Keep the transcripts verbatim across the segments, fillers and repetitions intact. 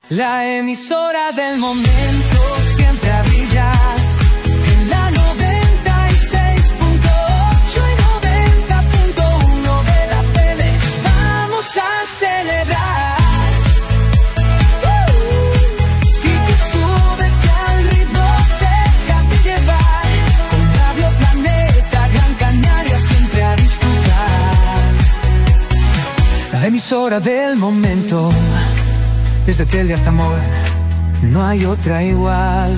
La emisora del momento siempre a brillar. En la noventa y seis punto ocho y noventa punto uno de la F M. Vamos a celebrar. Uh, y que súbete al ritmo, déjate llevar. Con Radio Planeta, Gran Canaria siempre a disfrutar. La emisora del momento. Desde Tele hasta Amor, no hay otra igual.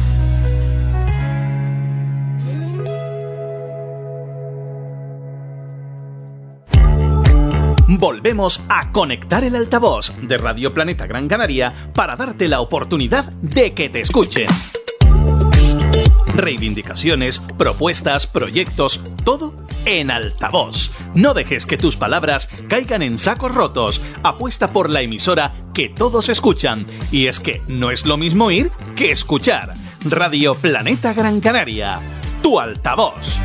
Volvemos a conectar el altavoz de Radio Planeta Gran Canaria para darte la oportunidad de que te escuchen. Reivindicaciones, propuestas, proyectos, todo en altavoz. No dejes que tus palabras caigan en sacos rotos. Apuesta por la emisora que todos escuchan. Y es que no es lo mismo ir que escuchar. Radio Planeta Gran Canaria, tu altavoz.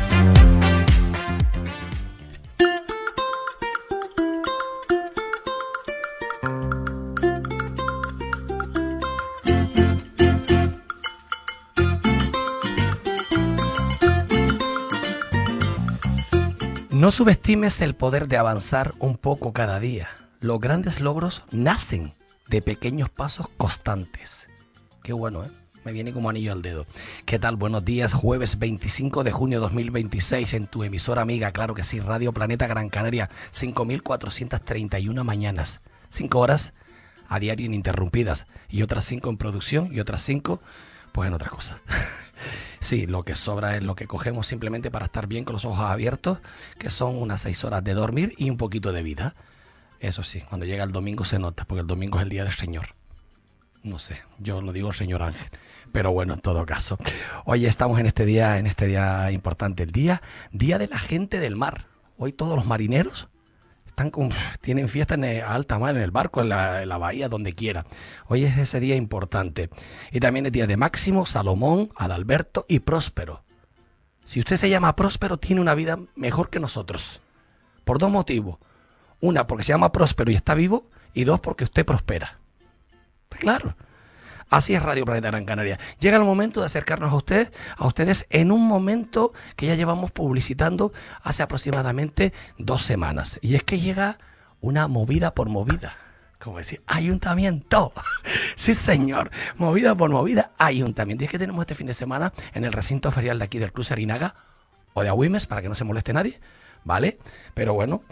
No subestimes el poder de avanzar un poco cada día. Los grandes logros nacen de pequeños pasos constantes. Qué bueno, ¿eh? Me viene como anillo al dedo. ¿Qué tal? Buenos días, jueves veinticinco de junio de dos mil veintiséis en tu emisora amiga, claro que sí, Radio Planeta Gran Canaria, cinco mil cuatrocientas treinta y una mañanas. Cinco horas a diario ininterrumpidas y otras cinco en producción y otras cinco pues en otras cosas. Sí, lo que sobra es lo que cogemos simplemente para estar bien con los ojos abiertos, que son unas seis horas de dormir y un poquito de vida. Eso sí, cuando llega el domingo se nota, porque el domingo es el día del Señor. No sé, yo lo digo el Señor Ángel, pero bueno, en todo caso. Hoy estamos en este día, en este día importante, el día, día de la gente del mar. Hoy todos los marineros están con, tienen fiesta en el, a alta mar, en el barco, en la, en la bahía, donde quiera. Hoy es ese día importante. Y también es día de Máximo, Salomón, Adalberto y Próspero. Si usted se llama Próspero, tiene una vida mejor que nosotros. Por dos motivos. Una, porque se llama Próspero y está vivo. Y dos, porque usted prospera. Claro. Así es Radio Planeta Gran Canaria. Llega el momento de acercarnos a ustedes, a ustedes en un momento que ya llevamos publicitando hace aproximadamente dos semanas. Y es que llega una movida por movida. Como decir, ayuntamiento. Sí, señor. Movida por movida, ayuntamiento. Y es que tenemos este fin de semana en el recinto ferial de aquí del Club Sarinaga o de Agüimes, para que no se moleste nadie, ¿vale? Pero bueno,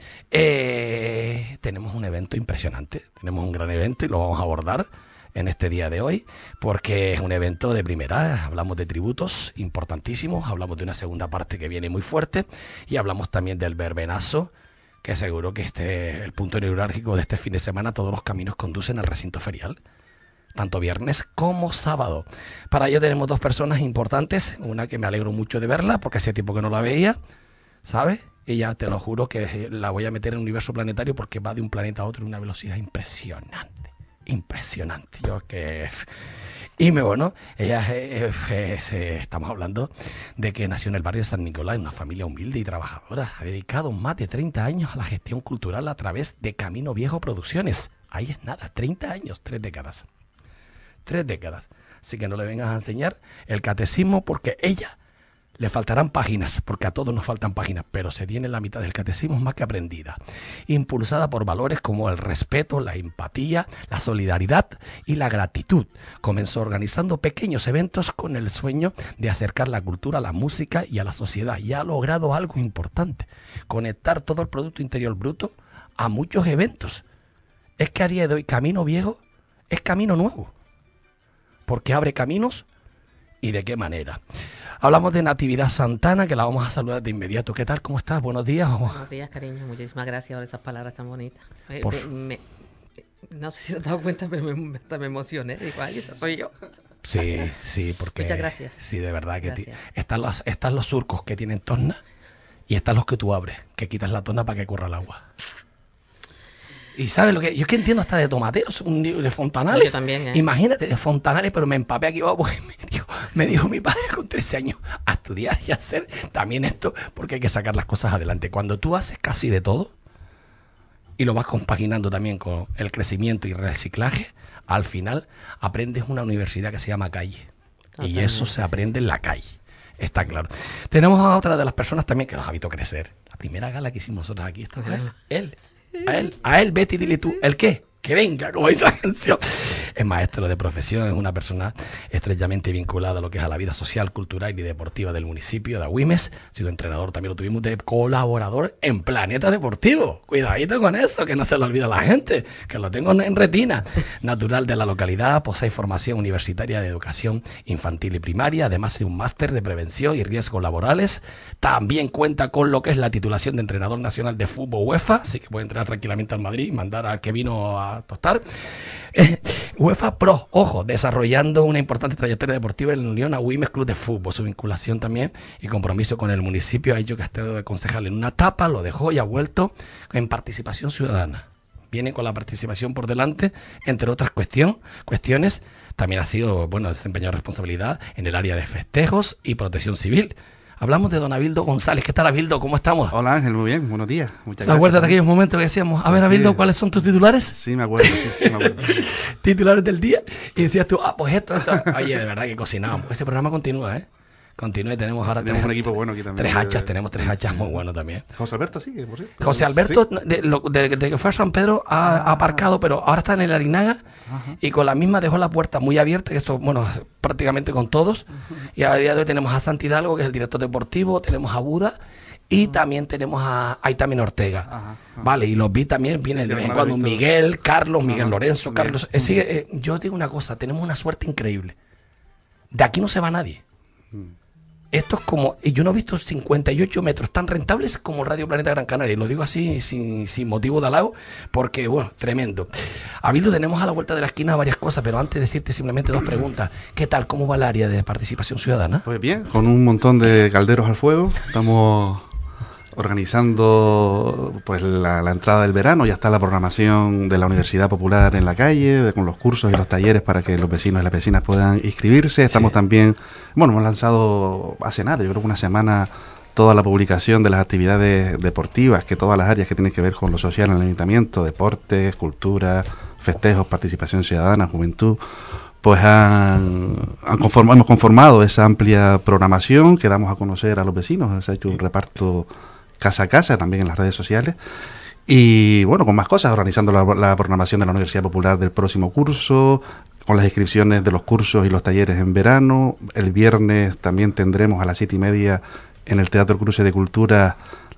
eh, tenemos un evento impresionante. Tenemos un gran evento y lo vamos a abordar en este día de hoy, porque es un evento de primera. Hablamos de tributos importantísimos, hablamos de una segunda parte que viene muy fuerte y hablamos también del verbenazo, que seguro que este el punto neurálgico de este fin de semana. Todos los caminos conducen al recinto ferial, tanto viernes como sábado. Para ello tenemos dos personas importantes, una que me alegro mucho de verla, porque hacía tiempo que no la veía, ¿sabes? Ella, te lo juro que la voy a meter en el universo planetario, porque va de un planeta a otro en una velocidad impresionante. Impresionante. Yo que y me bueno, ella eh, eh, eh, estamos hablando de que nació en el barrio de San Nicolás, en una familia humilde y trabajadora. Ha dedicado más de treinta años a la gestión cultural a través de Camino Viejo Producciones. Ahí es nada, treinta años, tres décadas. Tres décadas. Así que no le vengas a enseñar el catecismo, porque ella le faltarán páginas, porque a todos nos faltan páginas, pero se tiene la mitad del catecismo más que aprendida. Impulsada por valores como el respeto, la empatía, la solidaridad y la gratitud. Comenzó organizando pequeños eventos con el sueño de acercar la cultura a la música y a la sociedad. Y ha logrado algo importante: conectar todo el Producto Interior Bruto a muchos eventos. Es que a día de hoy Camino Viejo es camino nuevo, porque abre caminos. ¿Y de qué manera? Hablamos de Natividad Santana, que la vamos a saludar de inmediato. ¿Qué tal? ¿Cómo estás? Buenos días. Buenos días, cariño. Muchísimas gracias por esas palabras tan bonitas. Por... Me, me, no sé si te has dado cuenta, pero me, me, me emocioné. Digo, ay, esa soy yo. Sí, sí, porque... Muchas gracias. Sí, de verdad que ti... están, los, están los surcos que tienen torna y están los que tú abres, que quitas la torna para que corra el agua. Y ¿sabes lo que? Yo es que entiendo hasta de tomateros, un libro de Fontanales. Yo también, ¿eh? Imagínate, de Fontanales, pero me empapé aquí abajo porque me dijo, me dijo mi padre con trece años a estudiar y a hacer también esto, porque hay que sacar las cosas adelante. Cuando tú haces casi de todo y lo vas compaginando también con el crecimiento y reciclaje, Al final aprendes una universidad que se llama calle. Totalmente, y eso se sí, aprende sí. en la calle. Está claro. Tenemos a otra de las personas también que nos ha visto crecer. La primera gala que hicimos nosotros aquí, esto es él. Él. A él, a él, Betty, dile tú, ¿el qué? Que venga, como dice la canción. Es maestro de profesión, es una persona estrechamente vinculada a lo que es a la vida social, cultural y deportiva del municipio de Agüimes. Ha sido entrenador, también lo tuvimos de colaborador en Planeta Deportivo. Cuidadito con eso, que no se lo olvida a la gente, que lo tengo en retina. Natural de la localidad, posee formación universitaria de educación infantil y primaria, además de un máster de prevención y riesgos laborales. También cuenta con lo que es la titulación de entrenador nacional de fútbol UEFA, así que puede entrenar tranquilamente al Madrid y mandar al que vino a tostar. Eh, UEFA Pro, ojo, desarrollando una importante trayectoria deportiva en la Unión Agüimes Club de Fútbol. Su vinculación también y compromiso con el municipio ha hecho que ha estado de concejal en una etapa, lo dejó y ha vuelto en participación ciudadana. Viene con la participación por delante, entre otras cuestión, cuestiones. También ha sido, bueno, desempeñado responsabilidad en el área de festejos y protección civil. Hablamos de don Abildo González. ¿Qué tal, Abildo? ¿Cómo estamos? Hola, Ángel, muy bien, buenos días. Muchas ¿Te gracias. acuerdas de aquellos momentos que decíamos, a ver, Abildo, ¿cuáles son tus titulares? Sí, me acuerdo, sí, sí, me acuerdo. Titulares del día. Y decías tú, ah, pues esto, esto. Oye, de verdad que cocinábamos. Ese programa continúa, ¿eh? Continúa y tenemos ahora Tenemos tres, un equipo bueno aquí también. tres hachas, tenemos tres hachas muy buenos también. José Alberto sigue, por cierto. José Alberto, Sí. de, lo- de- de que fue a San Pedro, ha, ha aparcado, pero ahora está en el Arinaga y con la misma dejó la puerta muy abierta, que esto, bueno, prácticamente con todos. Y a día de hoy tenemos a Santi Hidalgo, que es el director deportivo, tenemos a Buda y también tenemos a Aitamen Ortega. Ajá, ajá. Vale, y los vi también, vienen Sí, de sí, vez en alguna cuando vez visto. Miguel, Carlos, Miguel Ajá, Lorenzo, Miguel. Carlos. eh, sigue, eh, yo digo una cosa, tenemos una suerte increíble. De aquí no se va nadie. Esto es como, y yo no he visto cincuenta y ocho metros tan rentables como Radio Planeta Gran Canaria, y lo digo así sin, sin motivo de halago, porque, bueno, tremendo. Habido, tenemos a la vuelta de la esquina varias cosas, pero antes de decirte simplemente dos preguntas. ¿Qué tal? ¿Cómo va el área de participación ciudadana? Pues bien, con un montón de calderos al fuego, estamos organizando pues la, la entrada del verano, ya está la programación de la Universidad Popular en la calle, de- con los cursos y los talleres para que los vecinos y las vecinas puedan inscribirse. Estamos Sí. también, bueno, hemos lanzado hace nada, yo creo que una semana, toda la publicación de las actividades deportivas, que todas las áreas que tienen que ver con lo social en el ayuntamiento, deportes, cultura, festejos, participación ciudadana, juventud, pues han, han conforma- hemos conformado esa amplia programación que damos a conocer a los vecinos. Se ha hecho un reparto casa a casa, también en las redes sociales. Y bueno, con más cosas, organizando la, la programación de la Universidad Popular del próximo curso, con las inscripciones de los cursos y los talleres en verano. El viernes también tendremos a las siete y media en el Teatro Cruce de Cultura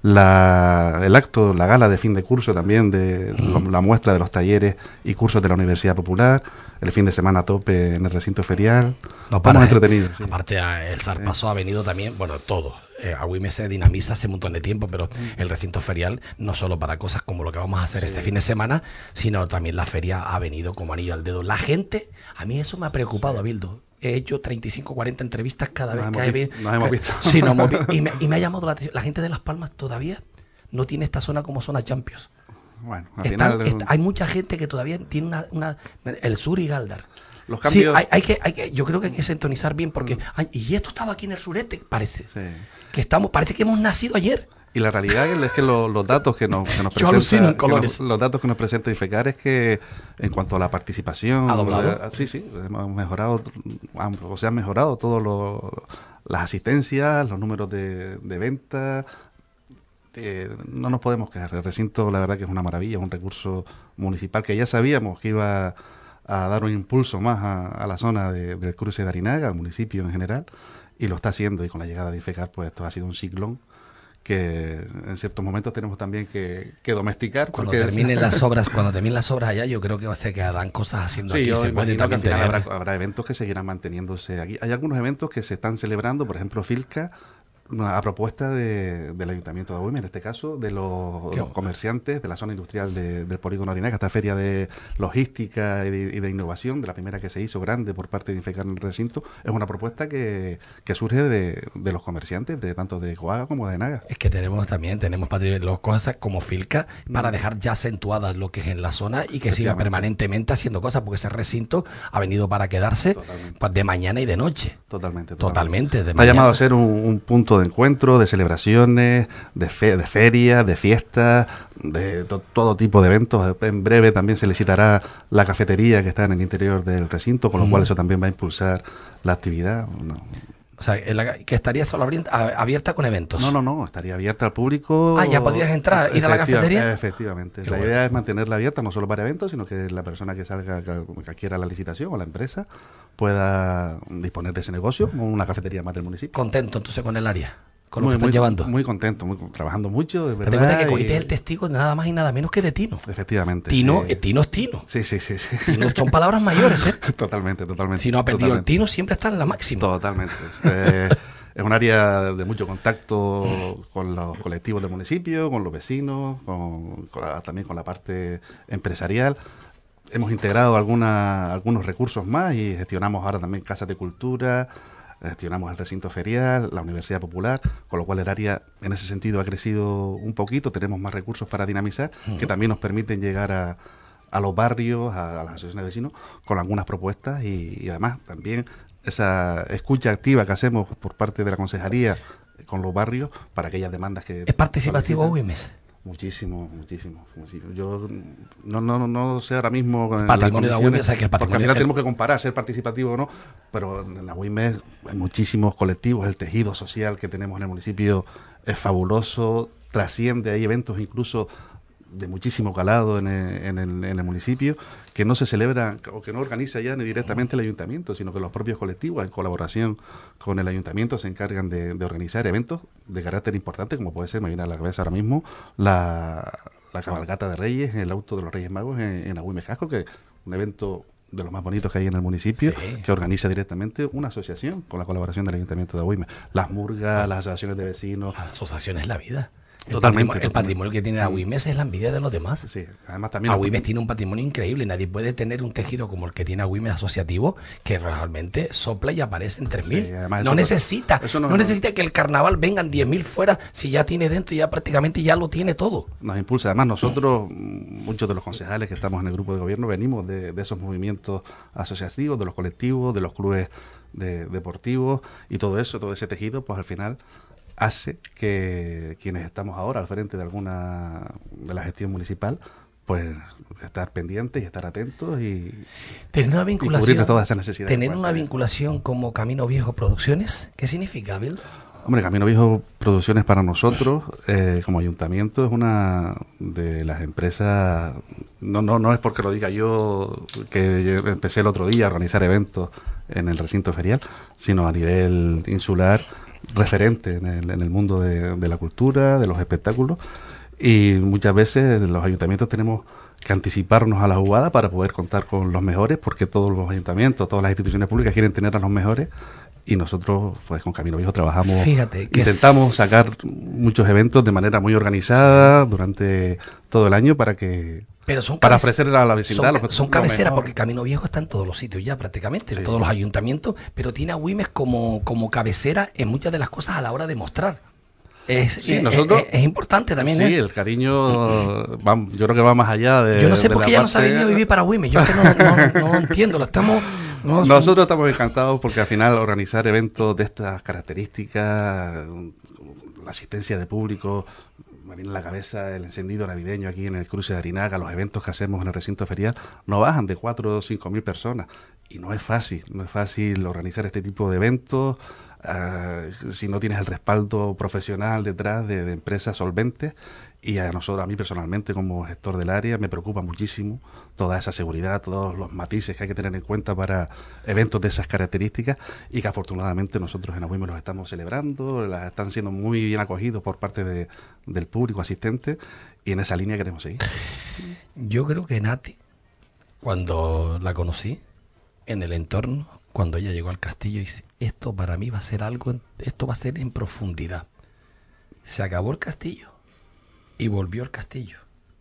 la, el acto, la gala de fin de curso también, de lo- la muestra de los talleres y cursos de la Universidad Popular. El fin de semana a tope en el recinto ferial. No para, Estamos ¿eh? entretenidos. Sí. Aparte, a- el Zarpazo ha venido también, bueno, todo. Eh, Agüimes se dinamiza hace un montón de tiempo, pero el recinto ferial, no solo para cosas como lo que vamos a hacer Sí. este fin de semana, sino también la feria ha venido como anillo al dedo. La gente, a mí eso me ha preocupado, Abildo. He hecho treinta y cinco, cuarenta entrevistas cada Nos vez hemos que vi- hay. nos hemos que- visto. Sí, nos hemos vi- y, me, y me ha llamado la atención. La gente de Las Palmas todavía no tiene esta zona como zona Champions. Bueno, al Están- final, est- hay mucha gente que todavía tiene una, una- el sur y Galdar. los Sí, cambios... hay, hay que, hay que, yo creo que hay que sintonizar bien porque, ay, y esto estaba aquí en el sureste, parece. Sí. Que estamos, parece que hemos nacido ayer. Y la realidad es que lo- los datos que nos, que nos Yo alucino en presenta, que colores. nos- los datos que nos presenta Infecar es que en cuanto a la participación, ¿Ha doblado? eh, sí, sí, hemos mejorado, han- o sea, han mejorado todos los las asistencias, los números de, de venta. Eh, no nos podemos quejar. El recinto, la verdad que es una maravilla, es un recurso municipal que ya sabíamos que iba a dar un impulso más a, a la zona de- del cruce de Arinaga, al municipio en general, y lo está haciendo. Y con la llegada de Infecar, pues esto ha sido un ciclón que en ciertos momentos tenemos también que, que domesticar. Cuando porque- terminen las obras, cuando terminen las obras allá, yo creo que se quedarán cosas haciendo Sí, aquí. yo Se puede imagino que al también final tener- habrá, habrá eventos que seguirán manteniéndose aquí. Hay algunos eventos que se están celebrando, por ejemplo, Filca, a propuesta de- del Ayuntamiento de Agüimes, en este caso, de los, Qué los bueno. comerciantes de la zona industrial de- del Polígono Arinaga, esta feria de logística y de, y de innovación, de la primera que se hizo grande por parte de Infecar en el recinto, es una propuesta que, que surge de, de los comerciantes, de tanto de Coaga como de Naga. Es que tenemos también, tenemos patri- los cosas como Filca para Mm. dejar ya acentuadas lo que es en la zona y que siga Efectivamente. permanentemente haciendo cosas, porque ese recinto ha venido para quedarse Totalmente. pues, de mañana y de noche. Totalmente. Totalmente, de Está mañana. llamado a ser un, un punto de de encuentros, de celebraciones, de, fe, de ferias, de fiestas, de to, todo tipo de eventos. En breve también se licitará la cafetería que está en el interior del recinto, con lo mm. cual eso también va a impulsar la actividad. No. O sea, que estaría solo abierta con eventos. No, no, no, estaría abierta al público. Ah, ya podrías entrar, ir a la cafetería. Efectivamente. Qué la bueno. idea es mantenerla abierta no solo para eventos, sino que la persona que salga, que, que quiera la licitación o la empresa, pueda disponer de ese negocio como una cafetería más del municipio. Contento entonces con el área, con lo muy, que están muy, llevando. Muy contento, muy, trabajando mucho, de verdad. Te cuenta que Coite y... es el testigo nada más y nada menos que de Tino. Efectivamente. Tino, sí. eh, Tino es Tino. Sí, sí, sí. sí. Tino son palabras mayores, ¿eh? Totalmente, totalmente. Si no ha perdido totalmente. el Tino, siempre está en la máxima. Totalmente. eh, Es un área de mucho contacto con los colectivos del municipio, con los vecinos, con, con la, también con la parte empresarial. Hemos integrado alguna, algunos recursos más y gestionamos ahora también casas de cultura, gestionamos el recinto ferial, la Universidad Popular, con lo cual el área en ese sentido ha crecido un poquito, tenemos más recursos para dinamizar, uh-huh. que también nos permiten llegar a, a los barrios, a, a las asociaciones de vecinos, con algunas propuestas y, y además también esa escucha activa que hacemos por parte de la concejalía con los barrios para aquellas demandas que... ¿Es participativo Agüimes? Muchísimo, muchísimo, muchísimo. Yo no no no sé ahora mismo con patrimonio de Agüimes, o sea, que el patrimonio, porque al final el... tenemos que comparar ser participativo o no, pero en Agüimes hay muchísimos colectivos, el tejido social que tenemos en el municipio es fabuloso, trasciende, hay eventos incluso de muchísimo calado en el, en, el, en el municipio, que no se celebra o que no organiza ya ni directamente el ayuntamiento, sino que los propios colectivos, en colaboración con el ayuntamiento, se encargan de, de organizar eventos de carácter importante, como puede ser, me viene a la cabeza ahora mismo, la, la cabalgata de Reyes, el auto de los Reyes Magos en, en Agüimes Casco, que es un evento de los más bonitos que hay en el municipio, sí. que organiza directamente una asociación con la colaboración del ayuntamiento de Agüimes. Las murgas, las asociaciones de vecinos. La asociación es la vida. El Totalmente. Patrimonio, el patrimonio que tiene Agüimes es la envidia de los demás. Sí, además también... Agüimes tiene un patrimonio increíble. Nadie puede tener un tejido como el que tiene Agüimes asociativo, que realmente sopla y aparece en tres mil. Sí, no necesita no, no, no necesita que el carnaval vengan diez mil fuera, si ya tiene dentro, ya prácticamente ya lo tiene todo. Nos impulsa. Además nosotros, muchos de los concejales que estamos en el grupo de gobierno, venimos de, de esos movimientos asociativos, de los colectivos, de los clubes de, deportivos, y todo eso, todo ese tejido, pues al final... hace que quienes estamos ahora al frente de alguna de la gestión municipal, pues estar pendientes y estar atentos y, tener una vinculación, y cubrir todas esas necesidades. Tener una vinculación como Camino Viejo Producciones, ¿qué significa, Abel? Hombre, Camino Viejo Producciones para nosotros, eh, como ayuntamiento, es una de las empresas, no, no, no es porque lo diga yo, que empecé el otro día a organizar eventos en el recinto ferial, sino a nivel insular, referente en el, en el mundo de, de la cultura, de los espectáculos, y muchas veces los ayuntamientos tenemos que anticiparnos a la jugada para poder contar con los mejores, porque todos los ayuntamientos, todas las instituciones públicas quieren tener a los mejores, y nosotros pues con Camino Viejo trabajamos, Fíjate que intentamos es... sacar muchos eventos de manera muy organizada durante todo el año para que Pero son para cabece... ofrecer a la vecindad son, los, son lo cabeceras, mejor. porque Camino Viejo está en todos los sitios ya prácticamente, sí. en todos los ayuntamientos, pero tiene a Agüimes como, como cabecera en muchas de las cosas a la hora de mostrar. Es, sí, es, nosotros, es, es importante también. Sí, ¿eh? el cariño, va, yo creo que va más allá de... Yo no sé de por qué la ya parte... no se ha venido a vivir para Agüimes, yo es que no, no, no entiendo, lo estamos... No, Nosotros estamos encantados porque al final organizar eventos de estas características, la asistencia de público, me viene a la cabeza el encendido navideño aquí en el cruce de Arinaga, los eventos que hacemos en el recinto ferial, no bajan de cuatro o cinco mil personas. Y no es fácil, no es fácil organizar este tipo de eventos uh, si no tienes el respaldo profesional detrás de, de empresas solventes. Y a nosotros, a mí personalmente como gestor del área, me preocupa muchísimo toda esa seguridad, todos los matices que hay que tener en cuenta para eventos de esas características, y que afortunadamente nosotros en Agüimes los estamos celebrando, las están siendo muy bien acogidos por parte de, del público asistente, y en esa línea queremos seguir. Yo creo que Nati, cuando la conocí en el entorno, cuando ella llegó al castillo, dice, esto para mí va a ser algo, esto va a ser en profundidad. Se acabó el castillo y volvió al castillo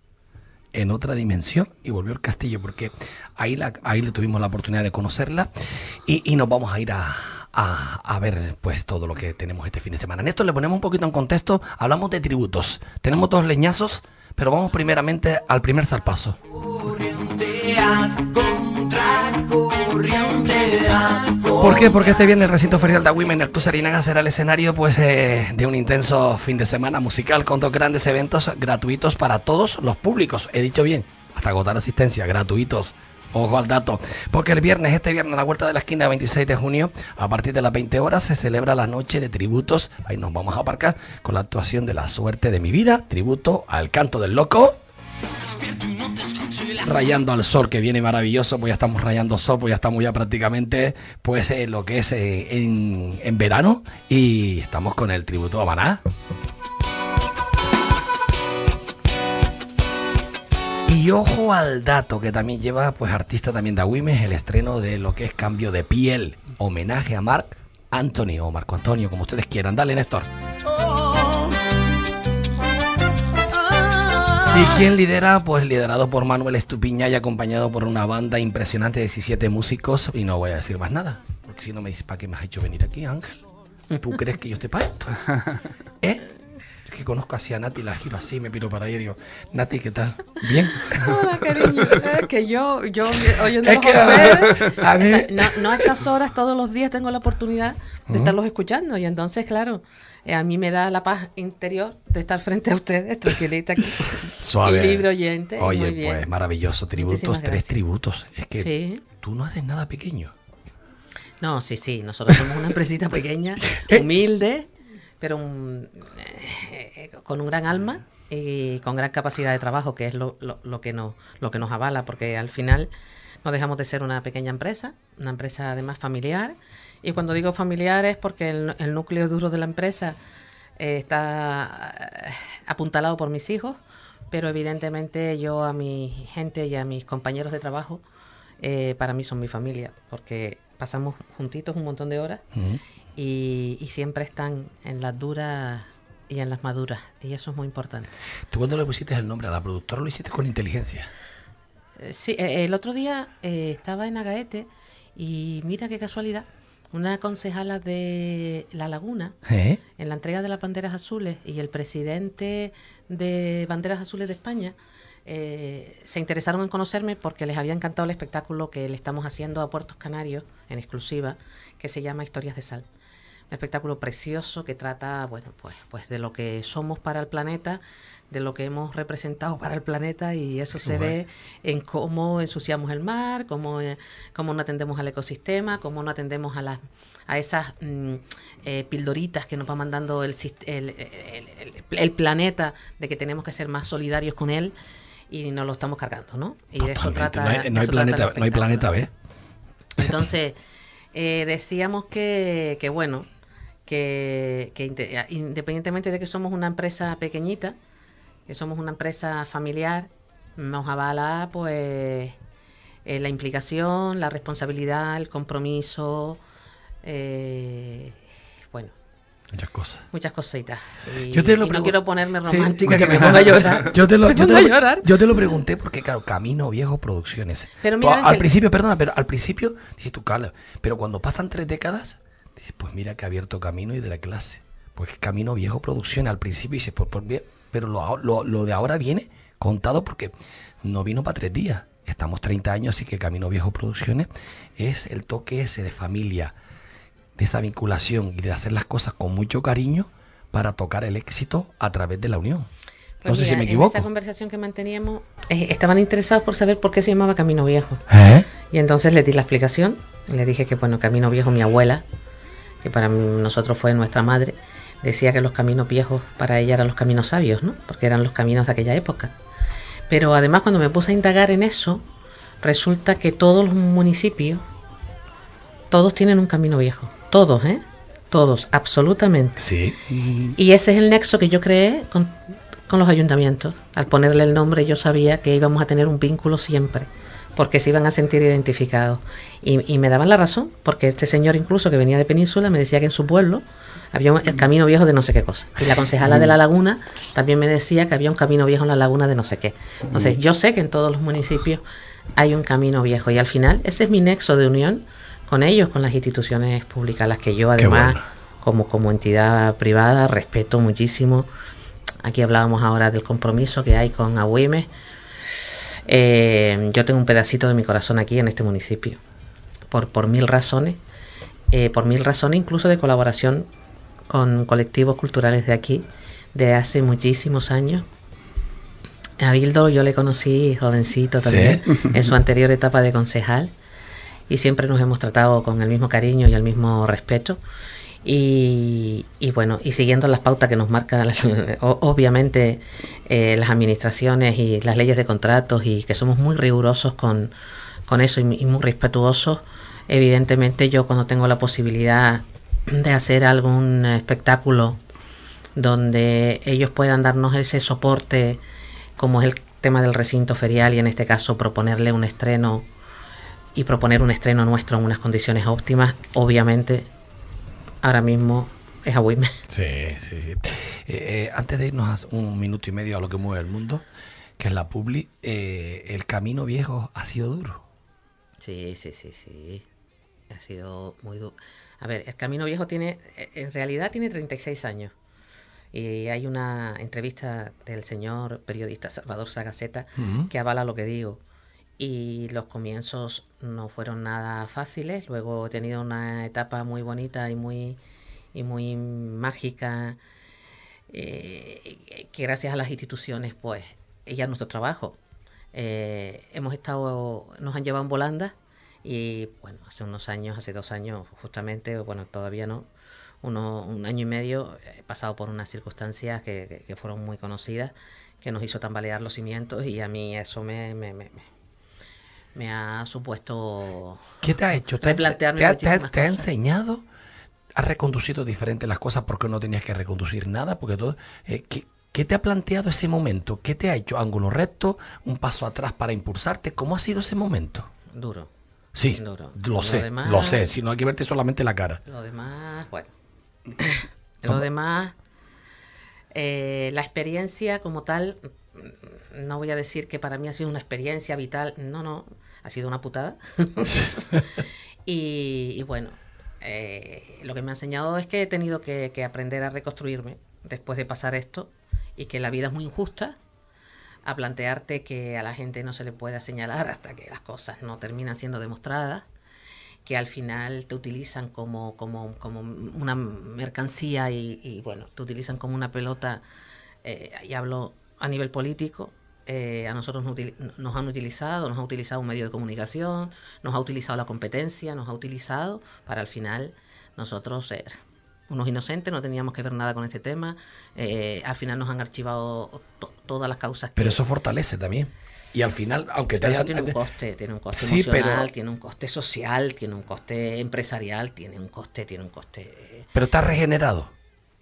en otra dimensión, y volvió al castillo porque ahí la, ahí le tuvimos la oportunidad de conocerla, y, y nos vamos a ir a, a, a ver pues todo lo que tenemos este fin de semana. En esto le ponemos un poquito en contexto, hablamos de tributos, tenemos dos leñazos, pero vamos primeramente al primer zarpazo. Corriente a contracorriente a ¿Por qué? Porque este viernes el recinto ferial de Agüimes en Artús Arinaga será el escenario pues eh, de un intenso fin de semana musical con dos grandes eventos gratuitos para todos los públicos. He dicho bien, hasta agotar asistencia, gratuitos. Ojo al dato, porque el viernes, este viernes, a la vuelta de la esquina, veintiséis de junio, a partir de las veinte horas, se celebra la noche de tributos. Ahí nos vamos a aparcar con la actuación de La Suerte de Mi Vida, tributo al Canto del Loco. Rayando al Sol, que viene maravilloso, pues ya estamos rayando sol, pues ya estamos ya prácticamente pues eh, lo que es eh, en, en verano, y estamos con el tributo a Maná. Y ojo al dato, que también lleva pues artista también de Agüimes, el estreno de lo que es Cambio de Piel, homenaje a Marc Anthony o Marco Antonio, como ustedes quieran. Dale, Néstor. ¿Y quién lidera? Pues liderado por Manuel Estupiñá y acompañado por una banda impresionante de diecisiete músicos. Y no voy a decir más nada, porque si no me dices, ¿para qué me has hecho venir aquí, Ángel? ¿Tú crees que yo estoy para esto? ¿Eh? Es que conozco así a Nati, la giro así, me piro para ahí y digo, Nati, ¿qué tal? ¿Bien? Hola, cariño. Es que yo, yo oyendo Es los que a- ustedes, a mí- o sea, no, no a estas horas, todos los días tengo la oportunidad de estarlos escuchando. Y entonces, claro, eh, a mí me da la paz interior de estar frente a ustedes, tranquilita aquí. Suave. Y libre oyente. Oye, muy bien. pues maravilloso, tributos, Muchísimas tres gracias. tributos. Es que Sí. tú no haces nada pequeño. No, sí, sí, nosotros somos una empresita pequeña, humilde, pero un- eh, con un gran alma y con gran capacidad de trabajo, que es lo, lo, lo que nos, lo que nos avala, porque al final no dejamos de ser una pequeña empresa, una empresa además familiar, y cuando digo familiar es porque el, el núcleo duro de la empresa eh, está eh, apuntalado por mis hijos, pero evidentemente yo a mi gente y a mis compañeros de trabajo, eh, para mí son mi familia, porque pasamos juntitos un montón de horas Ujú. y, y siempre están en las duras y en las maduras, y eso es muy importante. Tú cuando le pusiste el nombre a la productora lo hiciste con inteligencia. Eh, Sí, eh, el otro día eh, estaba en Agaete y mira qué casualidad, una concejala de La Laguna, ¿Eh? en la entrega de las banderas azules, y el presidente de Banderas Azules de España eh, se interesaron en conocerme porque les había encantado el espectáculo que le estamos haciendo a Puertos Canarios en exclusiva, que se llama Historias de Sal. Un espectáculo precioso que trata, bueno, pues, pues de lo que somos para el planeta, de lo que hemos representado para el planeta, y eso se ve en cómo ensuciamos el mar, cómo, eh, cómo no atendemos al ecosistema, cómo no atendemos a las a esas mm, eh, pildoritas que nos va mandando el, sis- el, el, el- el planeta, de que tenemos que ser más solidarios con él, y nos lo estamos cargando, ¿no? Y de eso Totalmente. trata. No hay, no hay eso trata el planeta, no hay planeta espectáculo. B. Entonces, eh, decíamos que, que bueno, que, que inte- independientemente de que somos una empresa pequeñita, que somos una empresa familiar, nos avala pues eh, la implicación, la responsabilidad, el compromiso, eh, bueno, Muchas cosas. muchas cositas. Y, Yo te lo y no pregun- quiero ponerme Sí, romántica, que me escúchame. ponga a llorar. Yo te lo, Me yo te ponga lo- a llorar. yo te lo pregunté porque, claro, Camino Viejo Producciones. Pero mira, al Ángel- principio, perdona, pero al principio dije tú, Carla, pero cuando pasan tres décadas, dices, pues mira que ha abierto camino y de la clase. Pues Camino Viejo Producciones al principio dices, pues, pues bien, pero lo, lo, lo de ahora viene contado porque no vino para tres días. Estamos treinta años, así que Camino Viejo Producciones es el toque ese de familia, de esa vinculación y de hacer las cosas con mucho cariño para tocar el éxito a través de la unión. Pues No sé si mira, me en equivoco. esa conversación que manteníamos, eh, estaban interesados por saber por qué se llamaba Camino Viejo. ¿Eh? Y entonces le di la explicación, le dije que, bueno, Camino Viejo, mi abuela, que para mí- nosotros fue nuestra madre, decía que los caminos viejos para ella eran los caminos sabios, ¿no? Porque eran los caminos de aquella época. Pero además, cuando me puse a indagar en eso, resulta que todos los municipios, todos tienen un camino viejo. Todos, ¿eh? Todos, absolutamente. Sí. Y ese es el nexo que yo creé con, con los ayuntamientos. Al ponerle el nombre, yo sabía que íbamos a tener un vínculo siempre, porque se iban a sentir identificados. Y, y me daban la razón, porque este señor, incluso que venía de Península, me decía que en su pueblo había un- el camino viejo de no sé qué cosa. Y la concejala de La Laguna también me decía que había un camino viejo en La Laguna de no sé qué. Entonces, yo sé que en todos los municipios hay un camino viejo, y al final ese es mi nexo de unión con ellos, con las instituciones públicas, las que yo además, bueno. como, como entidad privada, respeto muchísimo. Aquí hablábamos ahora del compromiso que hay con Agüimes. Eh, yo tengo un pedacito de mi corazón aquí en este municipio, por, por mil razones, eh, por mil razones, incluso de colaboración con colectivos culturales de aquí, de hace muchísimos años. A Bildo yo le conocí jovencito también, ¿sí? En su anterior etapa de concejal, y siempre nos hemos tratado con el mismo cariño y el mismo respeto. Y, y bueno, y siguiendo las pautas que nos marcan obviamente eh, las administraciones y las leyes de contratos, y que somos muy rigurosos con, con eso, y, y muy respetuosos. Evidentemente yo, cuando tengo la posibilidad de hacer algún espectáculo donde ellos puedan darnos ese soporte, como es el tema del recinto ferial, y en este caso proponerle un estreno y proponer un estreno nuestro en unas condiciones óptimas, obviamente ahora mismo es a Wime. Sí, sí, sí. Eh, eh, antes de irnos a un minuto y medio a lo que mueve el mundo, que es la publi, eh, el camino viejo ha sido duro. Sí, sí, sí, sí. Ha sido muy duro. A ver, el camino viejo tiene, en realidad tiene treinta y seis años. Y hay una entrevista del señor periodista Salvador Sagaceta uh-huh. que avala lo que digo. Y los comienzos no fueron nada fáciles. Luego he tenido una etapa muy bonita y muy, y muy mágica, eh, que gracias a las instituciones, pues, y a nuestro trabajo, eh, hemos estado, nos han llevado en volandas. Y bueno, hace unos años, hace dos años justamente, bueno, todavía no, uno, un año y medio, he pasado por unas circunstancias que, que, que fueron muy conocidas, que nos hizo tambalear los cimientos, y a mí eso me... me, me, me me ha supuesto... ¿Qué te ha hecho? ¿Te, te, te, te, te ha enseñado? ¿Has reconducido diferente las cosas porque no tenías que reconducir nada? Porque todo... Eh, ¿qué, ¿Qué te ha planteado ese momento? ¿Qué te ha hecho? ¿Ángulo recto? ¿Un paso atrás para impulsarte? ¿Cómo ha sido ese momento? Duro. Sí, duro. lo, lo sé, demás, lo sé. Si no hay que verte solamente la cara. Lo demás, bueno. Lo demás... Eh, la experiencia como tal... No voy a decir que para mí ha sido una experiencia vital, no, no, ha sido una putada. y, y bueno, eh, lo que me ha enseñado es que he tenido que, que aprender a reconstruirme después de pasar esto, y que la vida es muy injusta, a plantearte que a la gente no se le pueda señalar hasta que las cosas no terminan siendo demostradas, que al final te utilizan como, como, como una mercancía y, y bueno, te utilizan como una pelota, eh, y hablo a nivel político. Eh, a nosotros nos, nos han utilizado, nos ha utilizado un medio de comunicación, nos ha utilizado la competencia, nos ha utilizado para al final nosotros ser unos inocentes, no teníamos que ver nada con este tema. Eh, al final nos han archivado to- todas las causas. Que... Pero eso fortalece también. Y al final, aunque te haya... tiene un coste, tiene un coste sí, emocional, pero... tiene un coste social, tiene un coste empresarial, tiene un coste, tiene un coste... Pero está regenerado.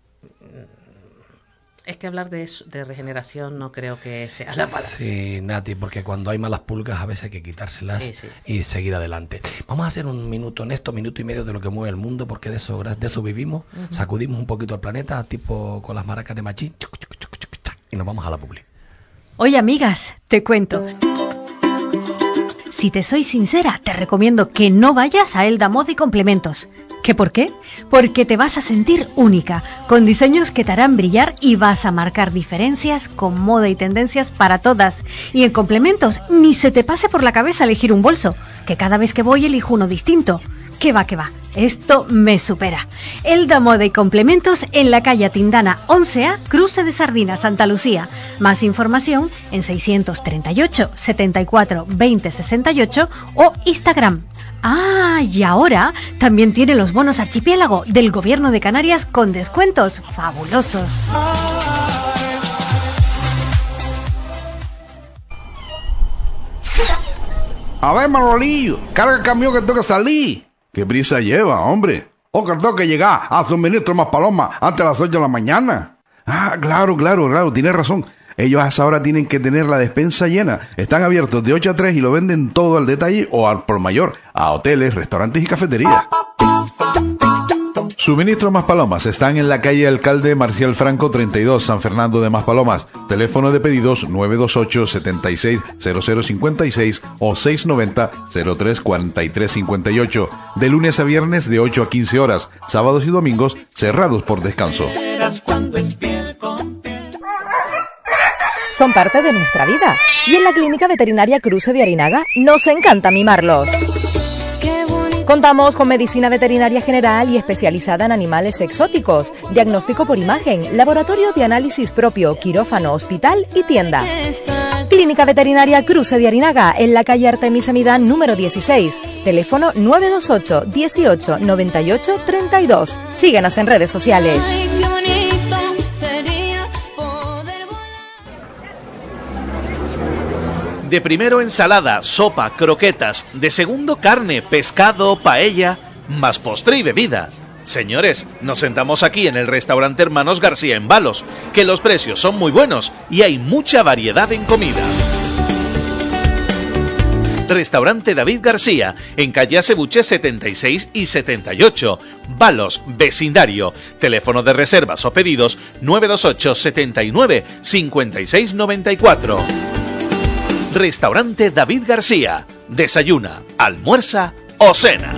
Es que hablar de eso, de regeneración, no creo que sea la palabra. Sí, Nati, porque cuando hay malas pulgas a veces hay que quitárselas sí, sí. y seguir adelante. Vamos a hacer un minuto en esto, minuto y medio de lo que mueve el mundo, porque de eso, de eso vivimos. Uh-huh. Sacudimos un poquito el planeta, tipo con las maracas de Machín, y nos vamos a la publi. Oye, amigas, te cuento. Si te soy sincera, te recomiendo que no vayas a Elda Moda y Complementos. ¿Qué por qué? Porque te vas a sentir única, con diseños que te harán brillar y vas a marcar diferencias con moda y tendencias para todas. Y en complementos, ni se te pase por la cabeza elegir un bolso, que cada vez que voy elijo uno distinto. ¿Qué va, qué va? Esto me supera. Elda Moda y Complementos en la calle Tindana once A, Cruce de Sardina, Santa Lucía. Más información en seiscientos treinta y ocho, setenta y cuatro, veinte, sesenta y ocho o Instagram. Ah, y ahora también tiene los bonos archipiélago del Gobierno de Canarias con descuentos fabulosos. A ver, Manolillo, carga el camión que tengo que salir. ¿Qué prisa lleva, hombre? O que tengo que llegar a suministro más palomas antes de las ocho de la mañana. Ah, claro, claro, claro, tienes razón. Ellos a esa hora tienen que tener la despensa llena. Están abiertos de ocho a tres y lo venden todo al detalle o al por mayor a hoteles, restaurantes y cafeterías. Suministro Maspalomas están en la calle Alcalde Marcial Franco treinta y dos, San Fernando de Maspalomas. Teléfono de pedidos nueve dos ocho, setenta y seis, cero cero cincuenta y seis o seis noventa, cero tres cuarenta y tres cincuenta y ocho. De lunes a viernes de ocho a quince horas. Sábados y domingos cerrados por descanso. Son parte de nuestra vida y en la Clínica Veterinaria Cruce de Arinaga nos encanta mimarlos. Contamos con medicina veterinaria general y especializada en animales exóticos, diagnóstico por imagen, laboratorio de análisis propio, quirófano, hospital y tienda. Clínica Veterinaria Cruce de Arinaga, en la calle Artemisa Midán número dieciséis, teléfono nueve dos ocho, dieciocho, noventa y ocho, treinta y dos. Síguenos en redes sociales. De primero ensalada, sopa, croquetas, de segundo carne, pescado, paella, más postre y bebida. Señores, nos sentamos aquí en el restaurante Hermanos García en Balos, que los precios son muy buenos y hay mucha variedad en comida. Restaurante David García, en calle Acebuche setenta y seis y setenta y ocho, Balos, vecindario. Teléfono de reservas o pedidos nueve dos ocho, setenta y nueve, cincuenta y seis noventa y cuatro. Restaurante David García. Desayuna, almuerza o cena.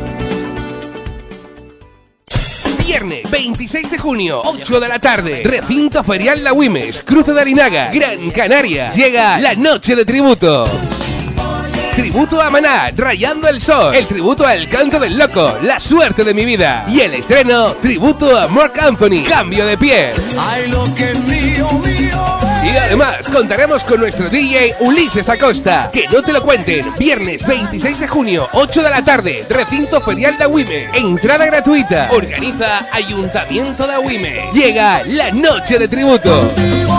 Viernes veintiséis de junio, ocho de la tarde, Recinto Ferial La Güimes, Cruce de Arinaga, Gran Canaria. Llega la noche de tributo. Tributo a Maná, Rayando el Sol. El tributo al Canto del Loco, La Suerte de mi Vida. Y el estreno, tributo a Marc Anthony, Cambio de Piel. Ay, lo que es mío, mío. Y además contaremos con nuestro D J Ulises Acosta. Que no te lo cuenten. Viernes veintiséis de junio, ocho de la tarde, Recinto Ferial de Agüime. Entrada gratuita. Organiza Ayuntamiento de Agüime. Llega la noche de tributo.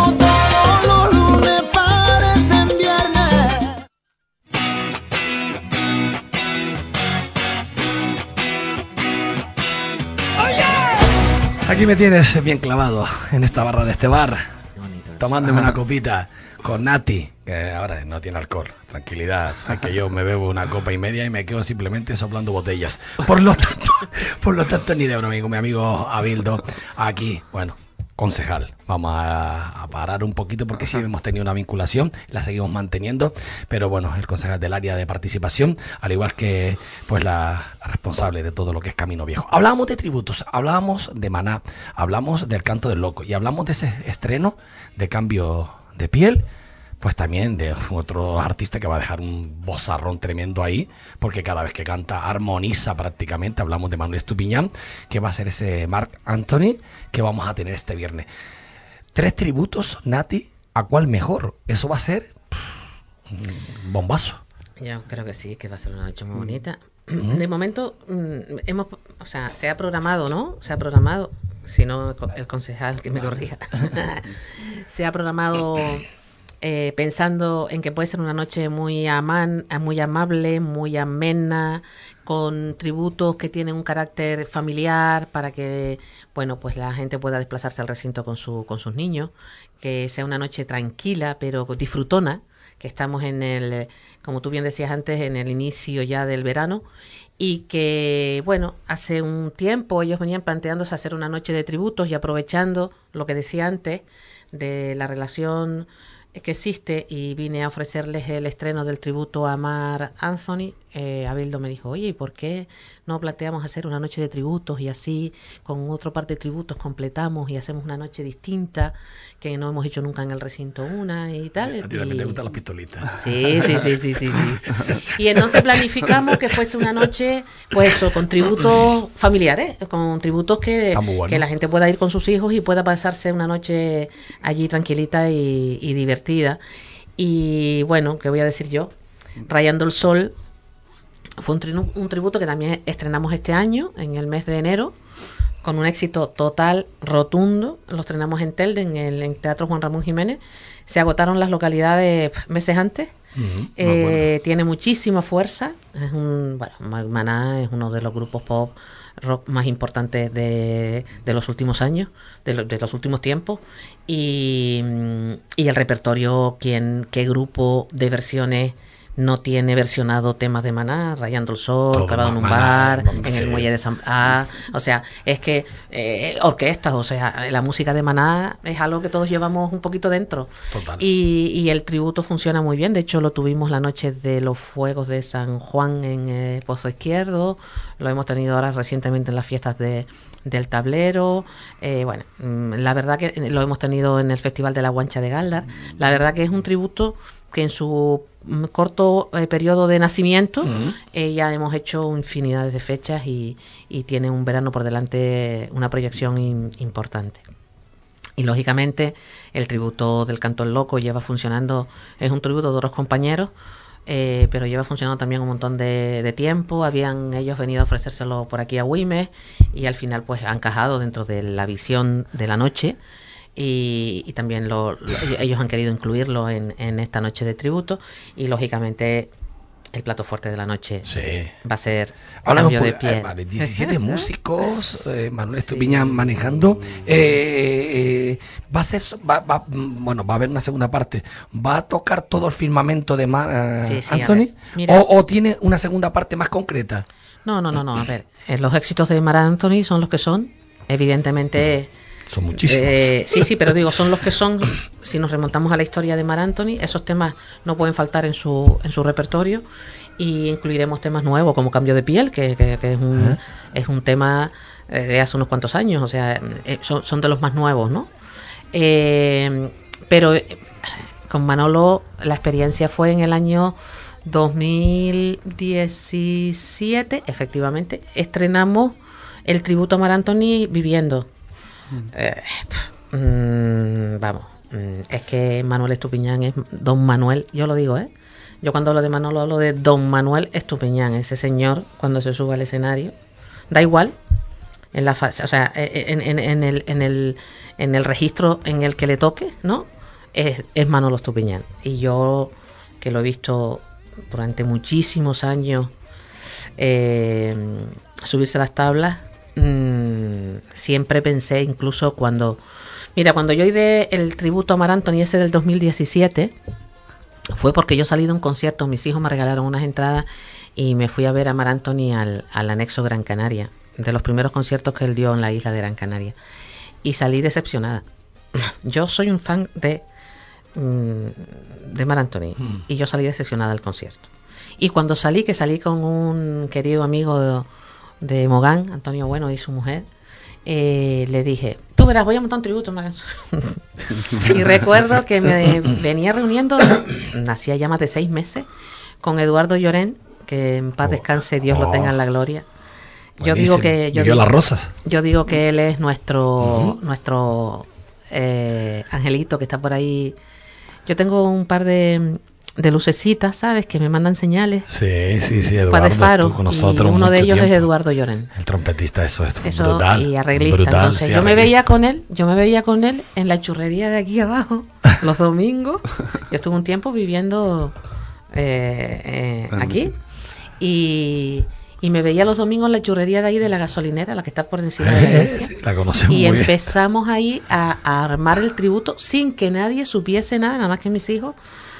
Aquí me tienes bien clavado en esta barra de este bar, tomándome una copita con Nati, que ahora no tiene alcohol. Tranquilidad, sabes que yo me bebo una copa y media y me quedo simplemente soplando botellas. Por lo tanto, por lo tanto ni de un amigo, mi amigo Abildo, aquí, bueno, concejal. Vamos a, a parar un poquito porque sí hemos tenido una vinculación, la seguimos manteniendo, pero bueno, el concejal del área de participación, al igual que pues la responsable de todo lo que es Camino Viejo. Hablábamos de tributos, hablábamos de Maná, hablamos del Canto del Loco y hablamos de ese estreno de Cambio de Piel, pues también de otro artista que va a dejar un vozarrón tremendo ahí, porque cada vez que canta armoniza prácticamente. Hablamos de Manuel Estupiñán, que va a ser ese Marc Anthony que vamos a tener este viernes. Tres tributos, Nati, ¿a cuál mejor? Eso va a ser pff, un bombazo. Yo creo que sí, que va a ser una noche muy bonita. Mm. De momento, hemos, o sea, se ha programado, ¿no? Se ha programado, si no el concejal que me corrija, se ha programado... Eh, pensando en que puede ser una noche muy aman, muy amable, muy amena, con tributos que tienen un carácter familiar para que, bueno, pues la gente pueda desplazarse al recinto con su con sus niños, que sea una noche tranquila pero disfrutona, que estamos en el, como tú bien decías antes, en el inicio ya del verano, y que, bueno, hace un tiempo ellos venían planteándose hacer una noche de tributos y aprovechando lo que decía antes de la relación que existe, y vine a ofrecerles el estreno del tributo a Marc Anthony. eh, Abildo me dijo, oye, ¿y por qué no planteamos hacer una noche de tributos y así con otro par de tributos completamos y hacemos una noche distinta que no hemos hecho nunca en el recinto una y tal? A ti también te gustan las pistolitas. Sí, sí, sí, sí, sí, sí. Y entonces planificamos que fuese una noche, pues eso, con tributos familiares, con tributos que, bueno, que la gente pueda ir con sus hijos y pueda pasarse una noche allí tranquilita y, y divertida. Y bueno, ¿qué voy a decir yo? Rayando el Sol fue un, tri- un tributo que también estrenamos este año, en el mes de enero, con un éxito total, rotundo. Lo estrenamos en Telde, en el en Teatro Juan Ramón Jiménez. Se agotaron las localidades meses antes. Uh-huh. eh, bueno. Tiene muchísima fuerza. Es un, bueno, Maná es uno de los grupos pop rock más importantes de, de los últimos años, de, lo, de los últimos tiempos. Y, y el repertorio, ¿quién, qué grupo de versiones no tiene versionado temas de Maná? Rayando el Sol, Clavado en un bar, en sí. el Muelle de San... Ah, o sea, es que eh, orquestas, o sea, la música de Maná es algo que todos llevamos un poquito dentro. Total. Y, y el tributo funciona muy bien. De hecho, lo tuvimos la noche de los Fuegos de San Juan en eh, Pozo Izquierdo. Lo hemos tenido ahora recientemente en las fiestas de del Tablero. Eh, bueno, la verdad que lo hemos tenido en el Festival de la Guancha de Galdar. La verdad que es un tributo que en su mm, corto eh, periodo de nacimiento, Ujú. eh, ya hemos hecho infinidades de fechas y, y tiene un verano por delante, una proyección in- importante. Y lógicamente el tributo del Canto del Loco lleva funcionando, es un tributo de otros compañeros, eh, pero lleva funcionando también un montón de, de tiempo. Habían ellos venido a ofrecérselo por aquí a Güimes y al final pues han encajado dentro de la visión de la noche y, y también lo, lo- ellos han querido incluirlo en, en esta noche de tributo y lógicamente el plato fuerte de la noche Sí. va a ser Hablamos Cambio por- de Piel. eh, vale, diecisiete músicos, eh, Manuel Estupiñán manejando. Eh, eh, va a ser, va, va- mm, bueno, va a haber una segunda parte. ¿Va a tocar todo el firmamento de Mar eh, Sí, sí, a Anthony? ver, mira. O, ¿O tiene una segunda parte más concreta? No, no, no, no, a ver, eh, los éxitos de Mar Anthony son los que son, evidentemente. Son muchísimos. Eh, sí, sí, pero digo, son los que son. Si nos remontamos a la historia de Mar Anthony, esos temas no pueden faltar en su en su repertorio y incluiremos temas nuevos como Cambio de Piel, que, que- que es un Ajá. es un tema eh, de hace unos cuantos años, o sea, eh, son, son de los más nuevos, ¿no? Eh, pero eh, con Manolo la experiencia fue en el año dos mil diecisiete, efectivamente, estrenamos el tributo a Mar Anthony Viviendo. Eh, mm, vamos, mm, es que Manuel Estupiñán es Don Manuel, yo lo digo, ¿eh? Yo cuando hablo de Manolo hablo de Don Manuel Estupiñán, ese señor cuando se sube al escenario, da igual, en la fa- o sea, en, en- en el, en, el, en el registro en el que le toque, ¿no? Es, es Manolo Estupiñán. Y yo, que lo he visto durante muchísimos años eh, subirse a las tablas, mm, siempre pensé, incluso cuando... Mira, cuando yo hice el tributo a Mar Anthony ese del dos mil diecisiete, fue porque yo salí de un concierto, mis hijos me regalaron unas entradas y me fui a ver a Mar Anthony al, al anexo Gran Canaria, de los primeros conciertos que él dio en la isla de Gran Canaria. Y salí decepcionada. Yo soy un fan de, mm, de Mar Anthony Mm. y yo salí decepcionada del concierto. Y cuando salí, que salí con un querido amigo de, de Mogán, Antonio Bueno y su mujer, eh, le dije, tú verás, voy a montar un tributo, Mar Anthony. Y recuerdo que me venía reuniendo, hacía ya más de seis meses, con Eduardo Llorén, que en paz descanse, Dios lo tenga en la gloria. Yo digo Buenísimo. que yo Miguel digo, Las Rosas. yo digo que él es nuestro Ujú. nuestro eh, angelito que está por ahí. Yo tengo un par de, de lucecitas, ¿sabes? Que me mandan señales. Sí, sí, sí, Un Eduardo. par de faros. estuvo con nosotros Y uno de mucho ellos es tiempo. Eduardo Llorén. El trompetista, eso es Eso, brutal. y arreglista. brutal, Entonces, sí, yo me arreglista. veía con él, yo me veía con él en la churrería de aquí abajo, los domingos. Yo estuve un tiempo viviendo eh, eh, Ah, aquí. sí. Y, y me veía los domingos en la churrería de ahí de la gasolinera, la que está por encima de la Eh, iglesia. sí, la conocemos Y muy bien. empezamos ahí a, a armar el tributo sin que nadie supiese nada, nada más que mis hijos.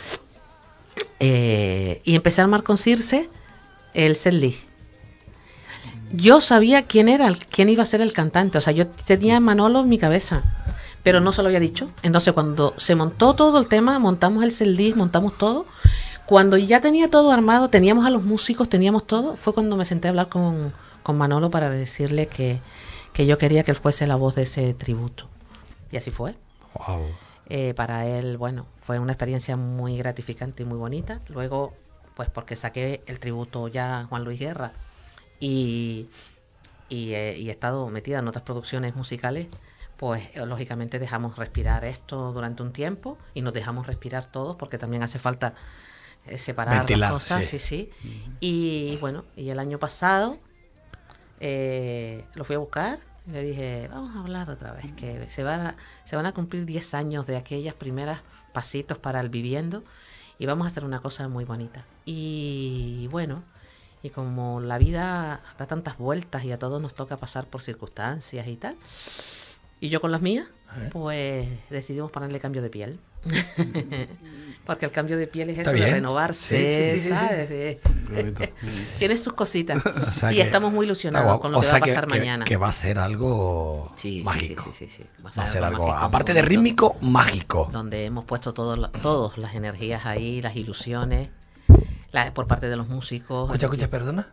Eh, y empecé a armar con Circe el setlist. Yo sabía quién era, el- quién iba a ser el cantante. O sea, yo tenía a Manolo en mi cabeza, pero no se lo había dicho. Entonces, cuando se montó todo el tema, montamos el setlist, montamos todo. Cuando ya tenía todo armado, teníamos a los músicos, teníamos todo, fue cuando me senté a hablar con, con Manolo para decirle que, que yo quería que él fuese la voz de ese tributo. Y así fue. Wow. Eh, para él, bueno, fue una experiencia muy gratificante y muy bonita. Luego, pues porque saqué el tributo ya a Juan Luis Guerra y, y, eh, y he estado metida en otras producciones musicales, pues eh, lógicamente dejamos respirar esto durante un tiempo y nos dejamos respirar todos porque también hace falta eh, separar Ventilar, las cosas, sí. sí, sí. Y bueno, y el año pasado eh, lo fui a buscar y le dije, vamos a hablar otra vez, que se van a, se van a cumplir diez años de aquellas primeras pasitos para el viviendo y vamos a hacer una cosa muy bonita. Y bueno, y como la vida da tantas vueltas y a todos nos toca pasar por circunstancias y tal, y yo con las mías, ¿Eh? pues decidimos ponerle cambio de piel. Porque el cambio de piel es Está eso, de bien. renovarse, Sí, sí, sí, sí, ¿sabes? De- Qué bonito. Tiene sus cositas. O sea y que- estamos muy ilusionados Ah, guau. con lo O que sea va a pasar que, mañana. Que va a ser algo Sí, sí, mágico. sí, sí, sí, sí. Va a ser algo, mágico, aparte muy de bonito, rítmico, mágico. donde hemos puesto todos la- todos las energías ahí, las ilusiones, la- por parte de los músicos. Escucha, escucha, perdona.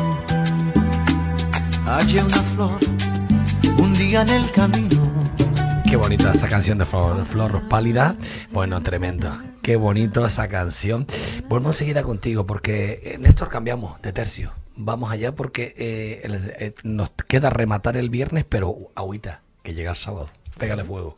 Hallé una flor un día en el camino bonita esa canción de Flor, Flor Pálida. Bueno, tremendo. Qué bonito esa canción. Vuelvo enseguida contigo porque, eh, Néstor, cambiamos de tercio. Vamos allá porque eh, el, eh, nos queda rematar el viernes, pero agüita, que llega el sábado. Pégale fuego.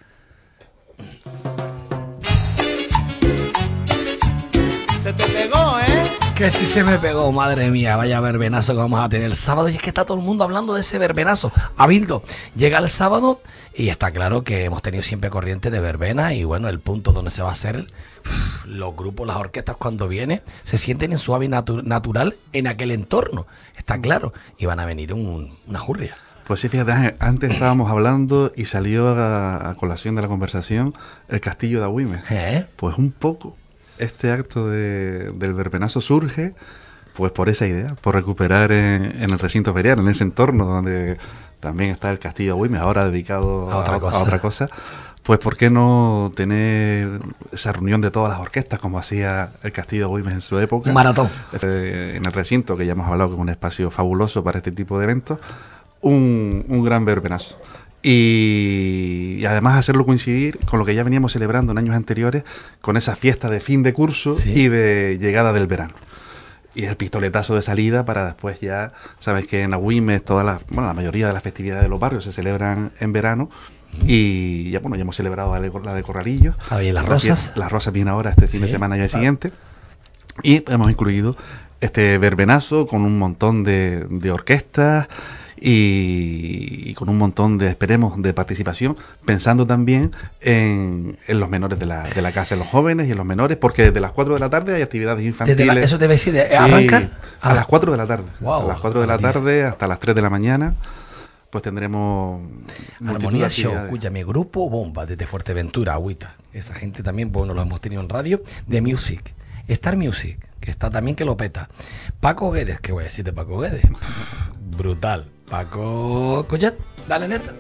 Se te pegó, ¿eh? Que sí se me pegó, madre mía, vaya verbenazo que vamos a tener el sábado. Y es que está todo el mundo hablando de ese verbenazo. Abildo, llega el sábado y está claro que hemos tenido siempre corriente de verbena. Y bueno, el punto donde se va a hacer, uff, los grupos, las orquestas cuando vienen, se sienten en su hábitat natu- natural en aquel entorno. Está claro. Y van a venir un, una jurria. Pues sí, fíjate, antes estábamos hablando y salió a, a colación de la conversación el Castillo de Agüimes. ¿Eh? Pues un poco este acto de, del verbenazo surge pues por esa idea, por recuperar en, en el recinto ferial, en ese entorno donde también está el Castillo de Agüimes, ahora dedicado a otra, a, cosa. a otra cosa. Pues ¿por qué no tener esa reunión de todas las orquestas como hacía el Castillo de Agüimes en su época? Un maratón. Eh, en el recinto, que ya hemos hablado que es un espacio fabuloso para este tipo de eventos, un, un gran verbenazo. Y, y además hacerlo coincidir con lo que ya veníamos celebrando en años anteriores, con esa fiesta de fin de curso, sí, y de llegada del verano. Y el pistoletazo de salida para después ya, sabes que en Agüimes todas las, bueno, la mayoría de las festividades de los barrios se celebran en verano. Y ya bueno, ya hemos celebrado la de, la de Corralillo. Ah, ¿y las rosas? Las rosas vienen ahora este fin sí, de semana y el claro. siguiente. Y hemos incluido este verbenazo con un montón de, de orquestas y, y con un montón de, esperemos, de participación, pensando también en, en los menores de la, de la casa, en los jóvenes y en los menores, porque desde las cuatro de la tarde hay actividades infantiles. La, ¿Eso debe decir? Sí, ¿Arranca? A, a las cuatro de la tarde. Wow, a las cuatro de la tarde hasta las tres de la mañana. Pues tendremos Armonía Show, escúchame, grupo bomba desde Fuerteventura, Agüita. Esa gente también, bueno, lo hemos tenido en radio, de Music. Star Music, que está también que lo peta. Paco Guedes, ¿qué voy a decir de Paco Guedes? Brutal. Paco Collet, dale neta.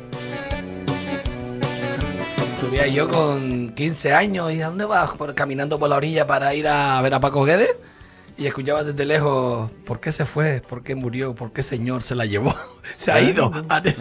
Subía yo con quince años y ¿a dónde vas? Por, caminando por la orilla para ir a ver a Paco Guedes. Y escuchaba desde lejos, ¿por qué se fue? ¿Por qué murió? ¿Por qué señor se la llevó? Se ha ido.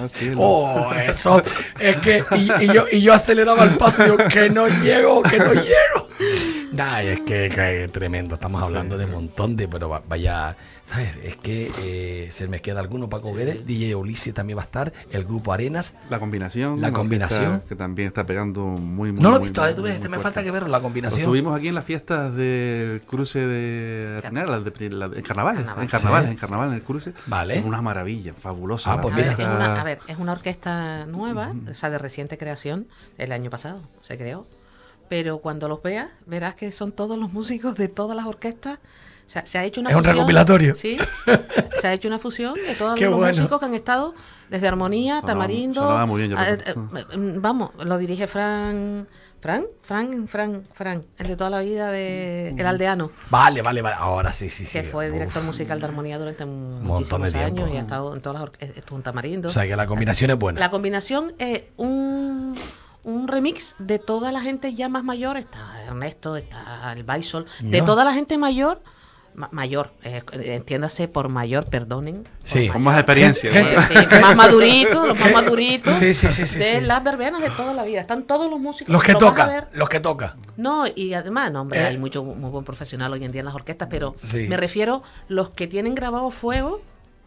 Oh, eso. Es que, y, y, yo, y yo aceleraba el paso y yo, que no llego, que no llego. Nah, es que, que tremendo. Estamos hablando de un montón de, pero vaya, ¿sabes? Es que eh, se me queda alguno, Paco Guedes, D J Ulises también va a estar, el grupo Arenas. La combinación. La combinación. Que, está, que también está pegando muy, muy No lo he muy, visto, muy, tú ves, muy me fuerte. falta que ver la combinación. Lo tuvimos aquí en las fiestas del cruce de Arneal, de, la, en carnavales, Carnaval. en carnavales, Sí. en carnaval, en el cruce. Vale. Es una maravilla, fabulosa. Ah, la pues A ver, fiesta. es una, a ver, es una orquesta nueva, o sea, de reciente creación, el año pasado se creó, pero cuando los veas, verás que son todos los músicos de todas las orquestas. O sea, se ha hecho una Es un fusión, recopilatorio. Sí, se ha hecho una fusión de todos Qué los bueno. músicos que han estado, desde Armonía, Sonaba- Tamarindo. sonaba muy bien, yo a- lo eh, recuerdo. eh, vamos, lo dirige Fran, Fran, Fran, Fran, Fran, el de toda la vida de El Aldeano, Vale, vale, vale. Ahora sí, sí, sí. que fue Uf. director musical de Armonía durante un Montón de muchísimos tiempo. años y ha estado en todas las orquestas, estuvo en Tamarindo. O sea, que la combinación es buena. La combinación es un, un remix de toda la gente ya más mayor. Está Ernesto, está el Baisol, de Ya. toda la gente mayor, ma- mayor, eh, entiéndase por mayor, perdonen. por Sí. mayor. Con más experiencia. Eh, ¿no? sí, más maduritos, los más maduritos. Sí, sí, sí, sí, de sí. las verbenas de toda la vida. Están todos los músicos. Los que lo vas a tocan, ver. los que tocan. No, y además, no, hombre, Eh. hay mucho muy buen profesional hoy en día en las orquestas, pero Sí. me refiero los que tienen grabado fuego,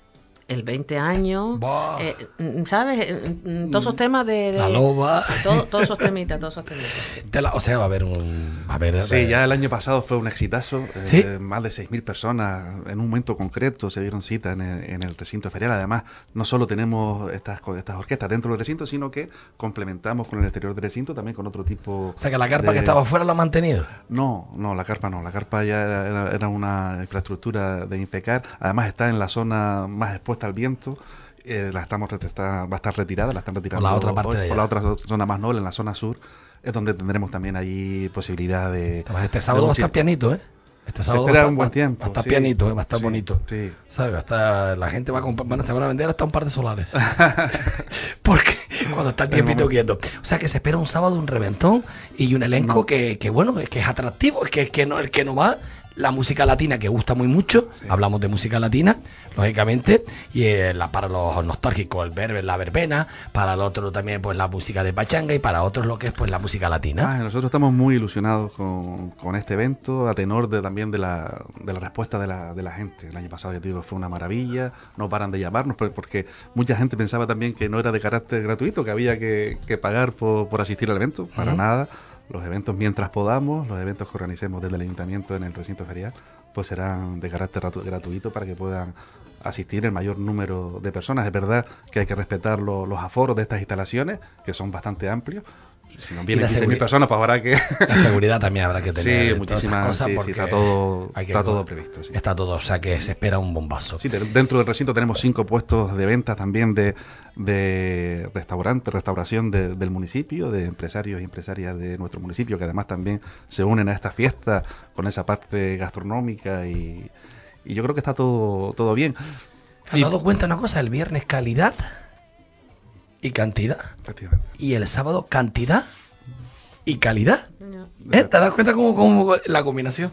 el veinte años, Buah. eh, mm, ¿sabes? Eh, mm, Todos esos temas de... de- La loba. todo- todos esos temitas, todos esos temitas. Te la- o sea, va a haber un... Va a haber, Sí, ya el año pasado fue un exitazo. eh, ¿Sí? Más de seis mil personas en un momento concreto se dieron cita en el, en el recinto ferial. Además, no solo tenemos estas, estas orquestas dentro del recinto, sino que complementamos con el exterior del recinto también con otro tipo. O sea, que la carpa de- que estaba afuera la ha mantenido. No, no, la carpa no. La carpa ya era, era una infraestructura de Infecar. Además, está en la zona más expuesta al viento. Eh, la estamos ret- está, va a estar retirada, la están retirando la otra parte hoy, de allá. por la otra zona más noble, en la zona sur, es donde tendremos también ahí posibilidad de... Además, este sábado de va a estar muchi- pianito, ¿eh? Este Se sábado va a espera estar, un buen va- tiempo. va a estar sí, pianito, ¿eh? Va a estar sí, bonito. Sí. ¿Sabes? Va a estar- la gente va a, comp- van a, se van a vender hasta un par de solares. Porque cuando está el tiempito quieto. O sea, que se espera un sábado un reventón y un elenco No. que, que, bueno, que es atractivo, que, que no, el que no va la música latina que gusta muy mucho, sí. Hablamos de música latina, lógicamente, y eh, la, para los nostálgicos el verbe, la verbena, para el otro también pues la música de pachanga y para otros lo que es pues la música latina. Ah, nosotros estamos muy ilusionados con, con este evento, a tenor de, también de la, de la respuesta de la, de la gente. El año pasado, ya te digo, fue una maravilla, no paran de llamarnos, porque mucha gente pensaba también que no era de carácter gratuito, que había que, que pagar por, por asistir al evento, para uh-huh. nada. Los eventos mientras podamos, los eventos que organicemos desde el ayuntamiento en el recinto ferial, pues serán de carácter gratuito para que puedan asistir el mayor número de personas. Es verdad que hay que respetar lo, los aforos de estas instalaciones, que son bastante amplios. Si no vienen quince mil personas, pues habrá que... La seguridad también habrá que tener. Sí, muchísimas cosas, sí, sí, está todo, hay que está todo previsto. Sí. Está todo, o sea que se espera un bombazo. Sí, dentro del recinto tenemos cinco puestos de venta también de, de restaurante, restauración de, del municipio, de empresarios y empresarias de nuestro municipio, que además también se unen a esta fiesta con esa parte gastronómica y, y yo creo que está todo, todo bien. ¿Te has dado cuenta una cosa? El viernes calidad y cantidad. Y el sábado cantidad y calidad. No. ¿Eh? ¿Te das cuenta cómo, cómo la combinación?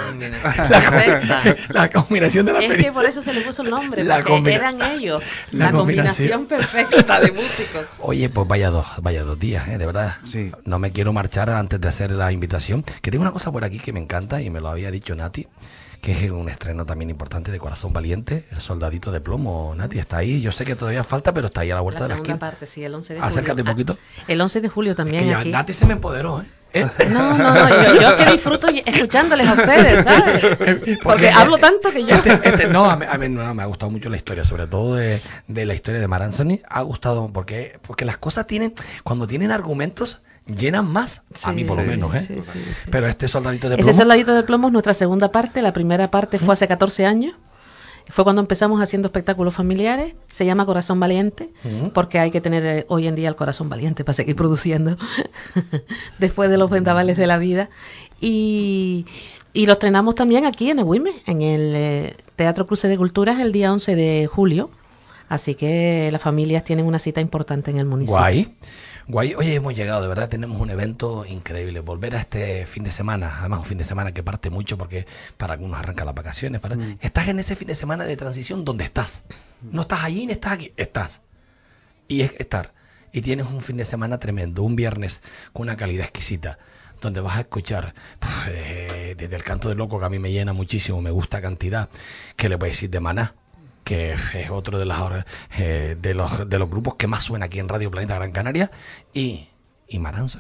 La, la combinación de la Es experiencia. que por eso se le puso el nombre, la porque combina... eran ellos. La, la combinación, combinación perfecta de músicos. Oye, pues vaya dos, vaya dos días, ¿eh? De verdad. Sí. No me quiero marchar antes de hacer la invitación. Que tengo una cosa por aquí que me encanta y me lo había dicho Nati, que es un estreno también importante de Corazón Valiente, El Soldadito de Plomo. Nati, está ahí. Yo sé que todavía falta, pero está ahí a la vuelta la de la esquina. La segunda parte, sí, el once de julio. Acércate un poquito. Ah, el once de julio también. Es que ya aquí. Nati se me empoderó, ¿eh? ¿Eh? No, no, no, yo, yo que disfruto escuchándoles a ustedes, ¿sabes? Porque, Porque hablo tanto que yo... Este, este, no, a mí, a mí no, me ha gustado mucho la historia, sobre todo de, de la historia de Mar Anthony. Ha gustado porque, porque las cosas tienen, cuando tienen argumentos, llenan más, sí, a mí por lo menos, ¿eh? Sí, sí, sí. Pero este Soldadito de Plomo... Ese Soldadito de Plomo es nuestra segunda parte. La primera parte fue hace catorce años. Fue cuando empezamos haciendo espectáculos familiares. Se llama Corazón Valiente, uh-huh. porque hay que tener eh, hoy en día el corazón valiente para seguir produciendo después de los vendavales de la vida. Y, y lo estrenamos también aquí en Eguime, en el eh, Teatro Cruce de Culturas, el día once de julio. Así que las familias tienen una cita importante en el municipio. Guay. Guay, oye, hemos llegado, de verdad, tenemos un evento increíble. Volver a este fin de semana, además un fin de semana que parte mucho porque para algunos arrancan las vacaciones. Para... Mm. Estás en ese fin de semana de transición donde estás. No estás allí ni estás aquí, estás. Y es estar. Y tienes un fin de semana tremendo, un viernes con una calidad exquisita, donde vas a escuchar eh, desde el canto del loco, que a mí me llena muchísimo, me gusta cantidad, que le voy a decir de Maná, que es otro de, las, eh, de, los, de los grupos que más suena aquí en Radio Planeta Gran Canaria, y, y Mar Anthony.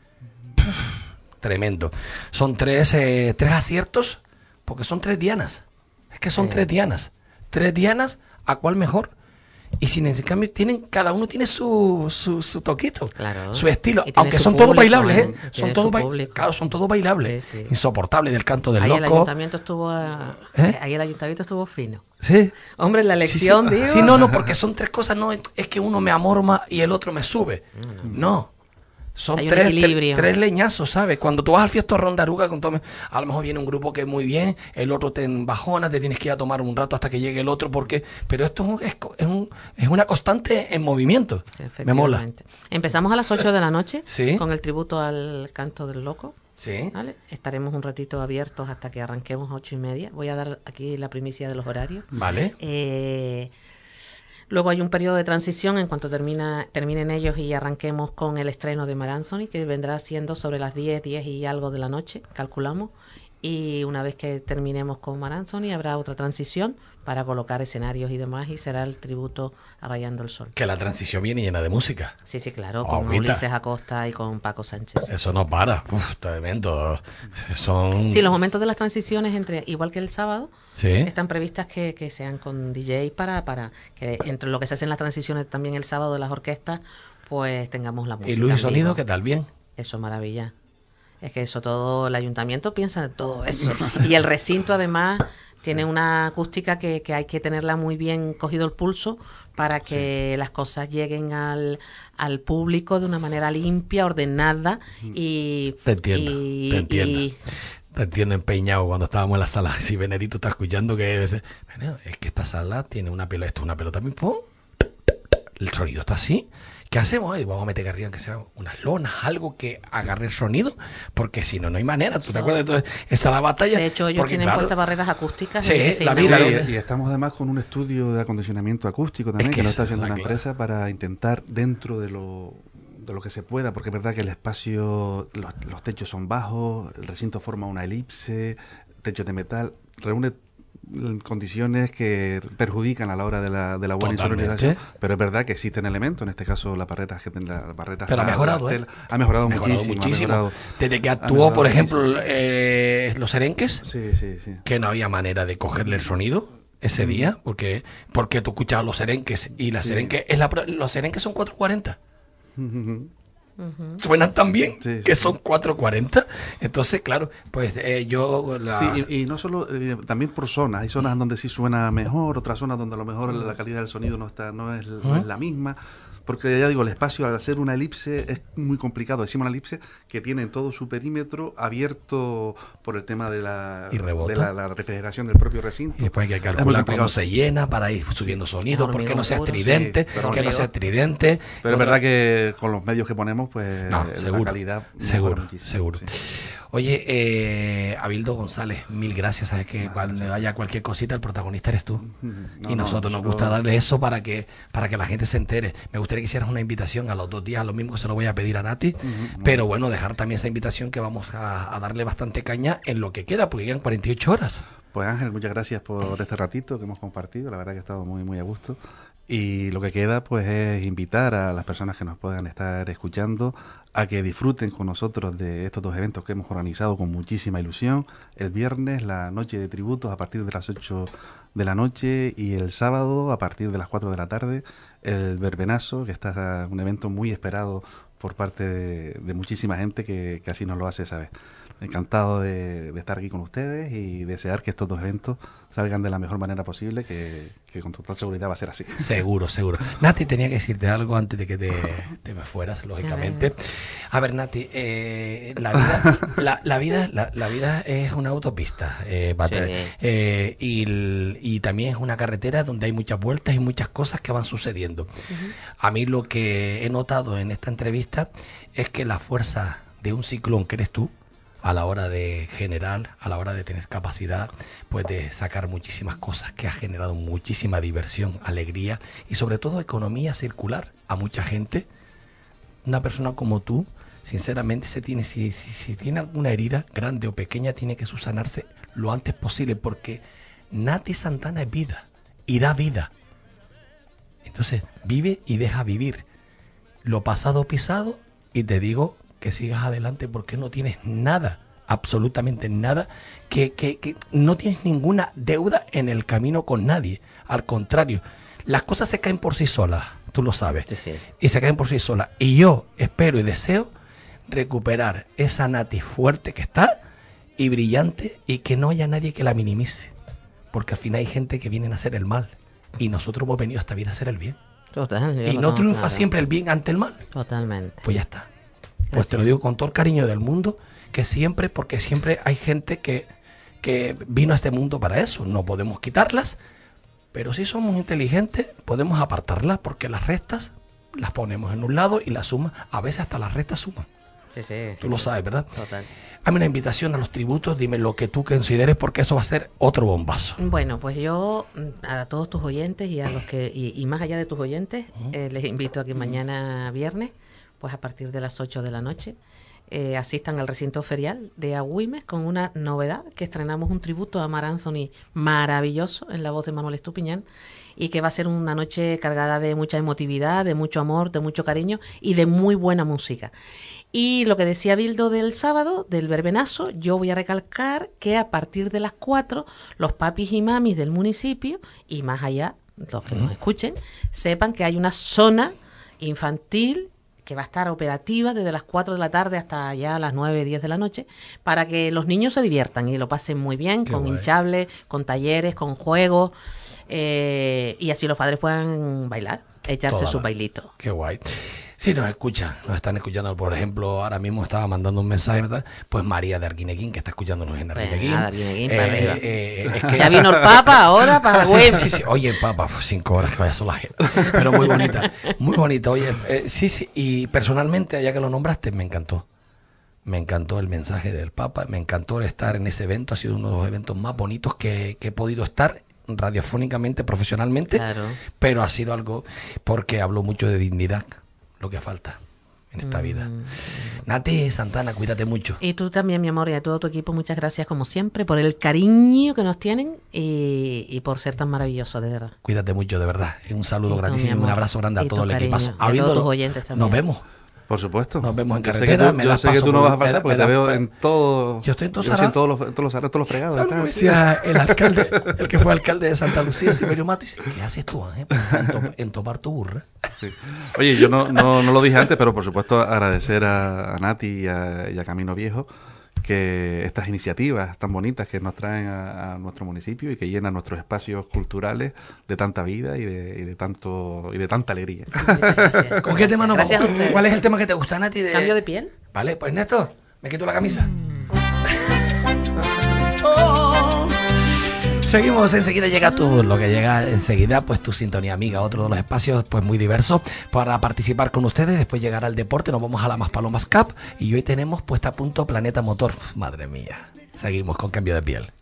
Tremendo. Son tres, eh, tres aciertos, porque son tres dianas. Es que son sí. tres dianas. Tres dianas, ¿a cuál mejor? Y sin en cambio tienen, cada uno tiene su, su, su toquito, claro, su estilo, aunque son todos bailables, ¿eh? Son todos ba- claro, son todos bailables, sí, sí. Insoportables del canto del ahí loco. El ayuntamiento estuvo a, ¿Eh? Ahí el ayuntamiento estuvo fino. Sí. Hombre, la lección, sí, sí. digo. Sí, no, no, porque son tres cosas, no es que uno me amorma y el otro me sube. No. no. Son tres, tres, tres leñazos, ¿sabes? Cuando tú vas al Fiesto Rondaruga, con todo, a lo mejor viene un grupo que es muy bien, el otro te embajona, te tienes que ir a tomar un rato hasta que llegue el otro, porque pero esto es, un, es, es, un, es una constante en movimiento. Me mola. Empezamos a las ocho de la noche ¿Sí? con el tributo al canto del loco. Sí. ¿Vale? Estaremos un ratito abiertos hasta que arranquemos ocho y media. Voy a dar aquí la primicia de los horarios. Vale. Eh... Luego hay un periodo de transición en cuanto termina, terminen ellos y arranquemos con el estreno de Mar Anthony, que vendrá siendo sobre las diez, diez y algo de la noche, calculamos. Y una vez que terminemos con Mar Anthony habrá otra transición para colocar escenarios y demás, y será el tributo a Rayando el Sol. Que la transición viene llena de música. Sí, sí, claro, con oh, Ulises Acosta y con Paco Sánchez. Eso no para, uf, tremendo. Son... Sí, los momentos de las transiciones, entre igual que el sábado, ¿sí? están previstas que, que sean con D J para, para que entre lo que se hacen las transiciones también el sábado de las orquestas, pues tengamos la música. ¿Y luz y sonido qué tal? ¿Bien? Eso, maravilla. Es que eso todo, el ayuntamiento piensa en todo eso. Y el recinto además tiene una acústica que, que hay que tenerla muy bien cogido el pulso para que sí. las cosas lleguen al, al público de una manera limpia, ordenada y... Te entiendo, y, te entiendo. Y, te entiendo empeñado cuando estábamos en la sala. Si Benedito está escuchando que es, es que esta sala tiene una pelota, esto es una pelota, ¡pum! el sonido está así. ¿Qué hacemos? Ay, vamos a meter arriba que sea unas lonas, algo que agarre el sonido, porque si no, no hay manera. ¿Tú te acuerdas? Entonces, esa es la batalla. De hecho, ellos porque, tienen claro, puestas barreras acústicas. Sí, en la ese vida, inauguro. Y, y estamos además con un estudio de acondicionamiento acústico también, Es que que, lo esa está es haciendo la una clave. empresa para intentar dentro de lo, de lo que se pueda, porque es verdad que el espacio, los, los techos son bajos, el recinto forma una elipse, techo de metal, reúne condiciones que perjudican a la hora de la, de la buena Totalmente. insonorización, pero es verdad que existen elementos, en este caso las barreras que las barreras Pero ha la- mejorado, la ¿eh? tela, ha mejorado, Mejorado muchísimo, ha muchísimo. mejorado. Desde que Ha actuó, mejorado por ejemplo, muchísimo. eh, los Serenques, Sí, sí, sí. que no había manera de cogerle el sonido ese día, porque porque tú escuchabas los Serenques y las Sí. Serenques, es la, pro- los Serenques son cuatro cuarenta. Ujú. Ujú. Suenan tan bien Sí, sí, que sí. son cuatro cuarenta. Entonces, claro, pues eh, yo... La... Sí, y, y no solo, eh, también por zonas. Hay zonas donde sí suena mejor, otras zonas donde a lo mejor la calidad del sonido no está no es, no es la misma. Porque ya digo, el espacio al hacer una elipse es muy complicado. Decimos una elipse que tiene todo su perímetro abierto por el tema de la, Y rebota. de la, la refrigeración del propio recinto. Y después hay que Es muy calcular complicado. cómo se llena para ir subiendo sonido, Es porque no sea hormigón puro, estridente, sí, pero porque no hormigón. sea estridente. Pero es Otra- verdad que con los medios que ponemos, pues No, la seguro, calidad mejora seguro, muchísimo, seguro. sí. Oye, eh, Abildo González, mil gracias. Sabes que Nada, cuando sí. haya cualquier cosita, el protagonista eres tú. No, y no, nosotros nos nosotros- gusta darle eso para que para que la gente se entere. Me gustaría que hicieras una invitación a los dos días, a lo mismo que se lo voy a pedir a Nati, Ujú, pero bueno, dejar también esa invitación que vamos a, a darle bastante caña en lo que queda, porque quedan cuarenta y ocho horas. Pues Ángel, muchas gracias por este ratito que hemos compartido. La verdad que he estado muy, muy a gusto. Y lo que queda, pues, es invitar a las personas que nos puedan estar escuchando a que disfruten con nosotros de estos dos eventos que hemos organizado con muchísima ilusión. El viernes, la noche de tributos a partir de las ocho de la noche, y el sábado a partir de las cuatro de la tarde, el verbenazo, que está un evento muy esperado por parte de, de muchísima gente que, que así nos lo hace saber. Encantado de, de estar aquí con ustedes y desear que estos dos eventos salgan de la mejor manera posible, que, que con total seguridad va a ser así. Seguro, seguro. Nati, tenía que decirte algo antes de que te, te me fueras, lógicamente. A ver, Nati, eh, la vida, la, la vida, la, la vida es una autopista, eh, va a Sí. tener- eh, y, el- y también es una carretera donde hay muchas vueltas y muchas cosas que van sucediendo. A mí lo que he notado en esta entrevista es que la fuerza de un ciclón que eres tú, a la hora de generar, a la hora de tener capacidad, pues de sacar muchísimas cosas, que ha generado muchísima diversión, alegría y sobre todo economía circular a mucha gente. Una persona como tú, sinceramente, se tiene, si, si, si tiene alguna herida, grande o pequeña, tiene que subsanarse lo antes posible, porque Nati Santana es vida y da vida. Entonces, vive y deja vivir. Lo pasado pisado, y te digo que sigas adelante, porque no tienes nada, absolutamente nada, que, que, que no tienes ninguna deuda en el camino con nadie. Al contrario, las cosas se caen por sí solas, tú lo sabes, Sí, sí. y se caen por sí solas. Y yo espero y deseo recuperar esa Nati fuerte que está y brillante, y que no haya nadie que la minimice, porque al final hay gente que viene a hacer el mal, y nosotros hemos venido a esta vida a hacer el bien. Total. yo Y lo no tengo triunfa claro. siempre el bien ante el mal. Totalmente. Pues ya está. Pues te lo digo con todo el cariño del mundo, que siempre, porque siempre hay gente que, que vino a este mundo para eso. No podemos quitarlas, pero si somos inteligentes, podemos apartarlas, porque las restas las ponemos en un lado y las sumas, a veces hasta las restas suman. Sí, sí. Tú sí, lo sí. sabes, ¿verdad? Total. Hazme una invitación a los tributos, dime lo que tú consideres, porque eso va a ser otro bombazo. Bueno, pues yo mm, a todos tus oyentes y a los que y, y más allá de tus oyentes, eh, les invito a que mañana viernes, pues a partir de las ocho de la noche, eh, asistan al recinto ferial de Agüimes con una novedad, que estrenamos un tributo a Mar Anthony maravilloso en la voz de Manuel Estupiñán, y que va a ser una noche cargada de mucha emotividad, de mucho amor, de mucho cariño y de muy buena música. Y lo que decía Bildo del sábado, del verbenazo, yo voy a recalcar que a partir de las cuatro, los papis y mamis del municipio, y más allá, los que nos escuchen, sepan que hay una zona infantil que va a estar operativa desde las cuatro de la tarde hasta ya las nueve, diez de la noche, para que los niños se diviertan y lo pasen muy bien, Qué con guay. hinchables, con talleres, con juegos, eh, y así los padres puedan bailar echarse Toda su la- bailito. Qué guay. Sí, nos escuchan, nos están escuchando. Por ejemplo, ahora mismo estaba mandando un mensaje, ¿verdad? Pues María de Arguineguín, que está escuchándonos en Pues Arguineguín. nada, Arguineguín para arriba. es que Ya esa- vino el Papa, ahora para Sí, web. sí, sí. Oye, el Papa, pues, cinco horas que vaya sola. Pero muy bonita, muy bonita. Oye, eh, sí, sí. Y personalmente, ya que lo nombraste, me encantó. Me encantó el mensaje del Papa, me encantó el estar en ese evento. Ha sido uno de los eventos más bonitos que, que he podido estar radiofónicamente, profesionalmente. Claro. Pero ha sido algo porque habló mucho de dignidad, lo que falta en esta Mm. vida. Nati Santana, cuídate mucho. Y tú también, mi amor, y a todo tu equipo, muchas gracias como siempre por el cariño que nos tienen y, y por ser tan maravillosos, de verdad. Cuídate mucho, de verdad. Y un saludo Y tú, grandísimo y mi un amor. abrazo grande a Y todo tu el cariño. equipazo. Y a todos Habiéndolo- tus oyentes también. Nos vemos. Por supuesto. Nos vemos en Yo sé que carretera, tú- me Yo la sé que paso tú no por- vas a faltar me porque la- te veo en todo. Yo estoy en todo Yo sí, en todos los, en todos los, en todos los, todos los fregados. ¿Sabes lo que estás, decía el alcalde, el que fue alcalde de Santa Lucía, Silverio Mato? Dice, ¿qué haces tú, Ángel? En, to- en tomar tu burra. sí. Oye, yo no, no, no lo dije antes, pero por supuesto agradecer a, a Nati y a, y a Camino Viejo que estas iniciativas tan bonitas que nos traen a, a nuestro municipio y que llenan nuestros espacios culturales de tanta vida y de, y de tanto y de tanta alegría. Gracias. ¿Con qué tema nos Gracias a vamos? ustedes. ¿Cuál es el tema que te gusta, Nati? De... ¿Cambio de piel? Vale, pues Néstor, me quito la camisa. Seguimos, enseguida llega tu, lo que llega enseguida, pues tu sintonía amiga, otro de los espacios pues muy diversos para participar con ustedes. Después llegará el deporte, nos vamos a la Maspalomas Cup y hoy tenemos puesta a punto Planeta Motor. Madre mía, seguimos con Cambio de Piel.